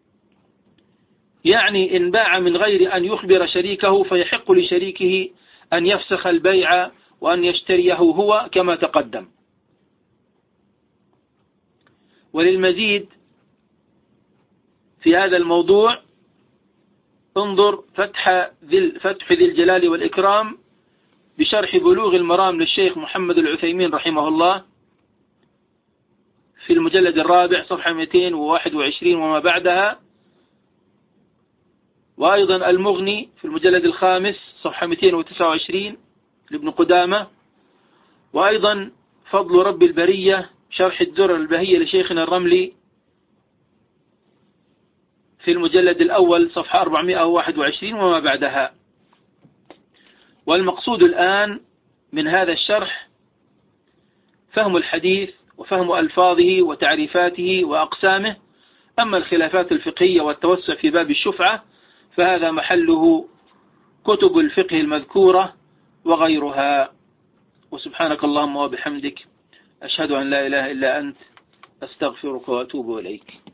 يعني إن باع من غير أن يخبر شريكه فيحق لشريكه أن يفسخ البيع وأن يشتريه هو كما تقدم. وللمزيد في هذا الموضوع انظر فتح ذي الجلال والإكرام بشرح بلوغ المرام للشيخ محمد العثيمين رحمه الله في المجلد الرابع صفحة 221 وما بعدها، وأيضا المغني في المجلد الخامس صفحة 229 لابن قدامة، وأيضا فضل رب البرية شرح الدرر البهية لشيخنا الرملي في المجلد الأول صفحة 421 وما بعدها. والمقصود الآن من هذا الشرح فهم الحديث وفهم ألفاظه وتعريفاته وأقسامه. أما الخلافات الفقهية والتوسع في باب الشفعة فهذا محله كتب الفقه المذكورة وغيرها. وسبحانك اللهم وبحمدك، أشهد أن لا إله إلا أنت، أستغفرك وأتوب إليك.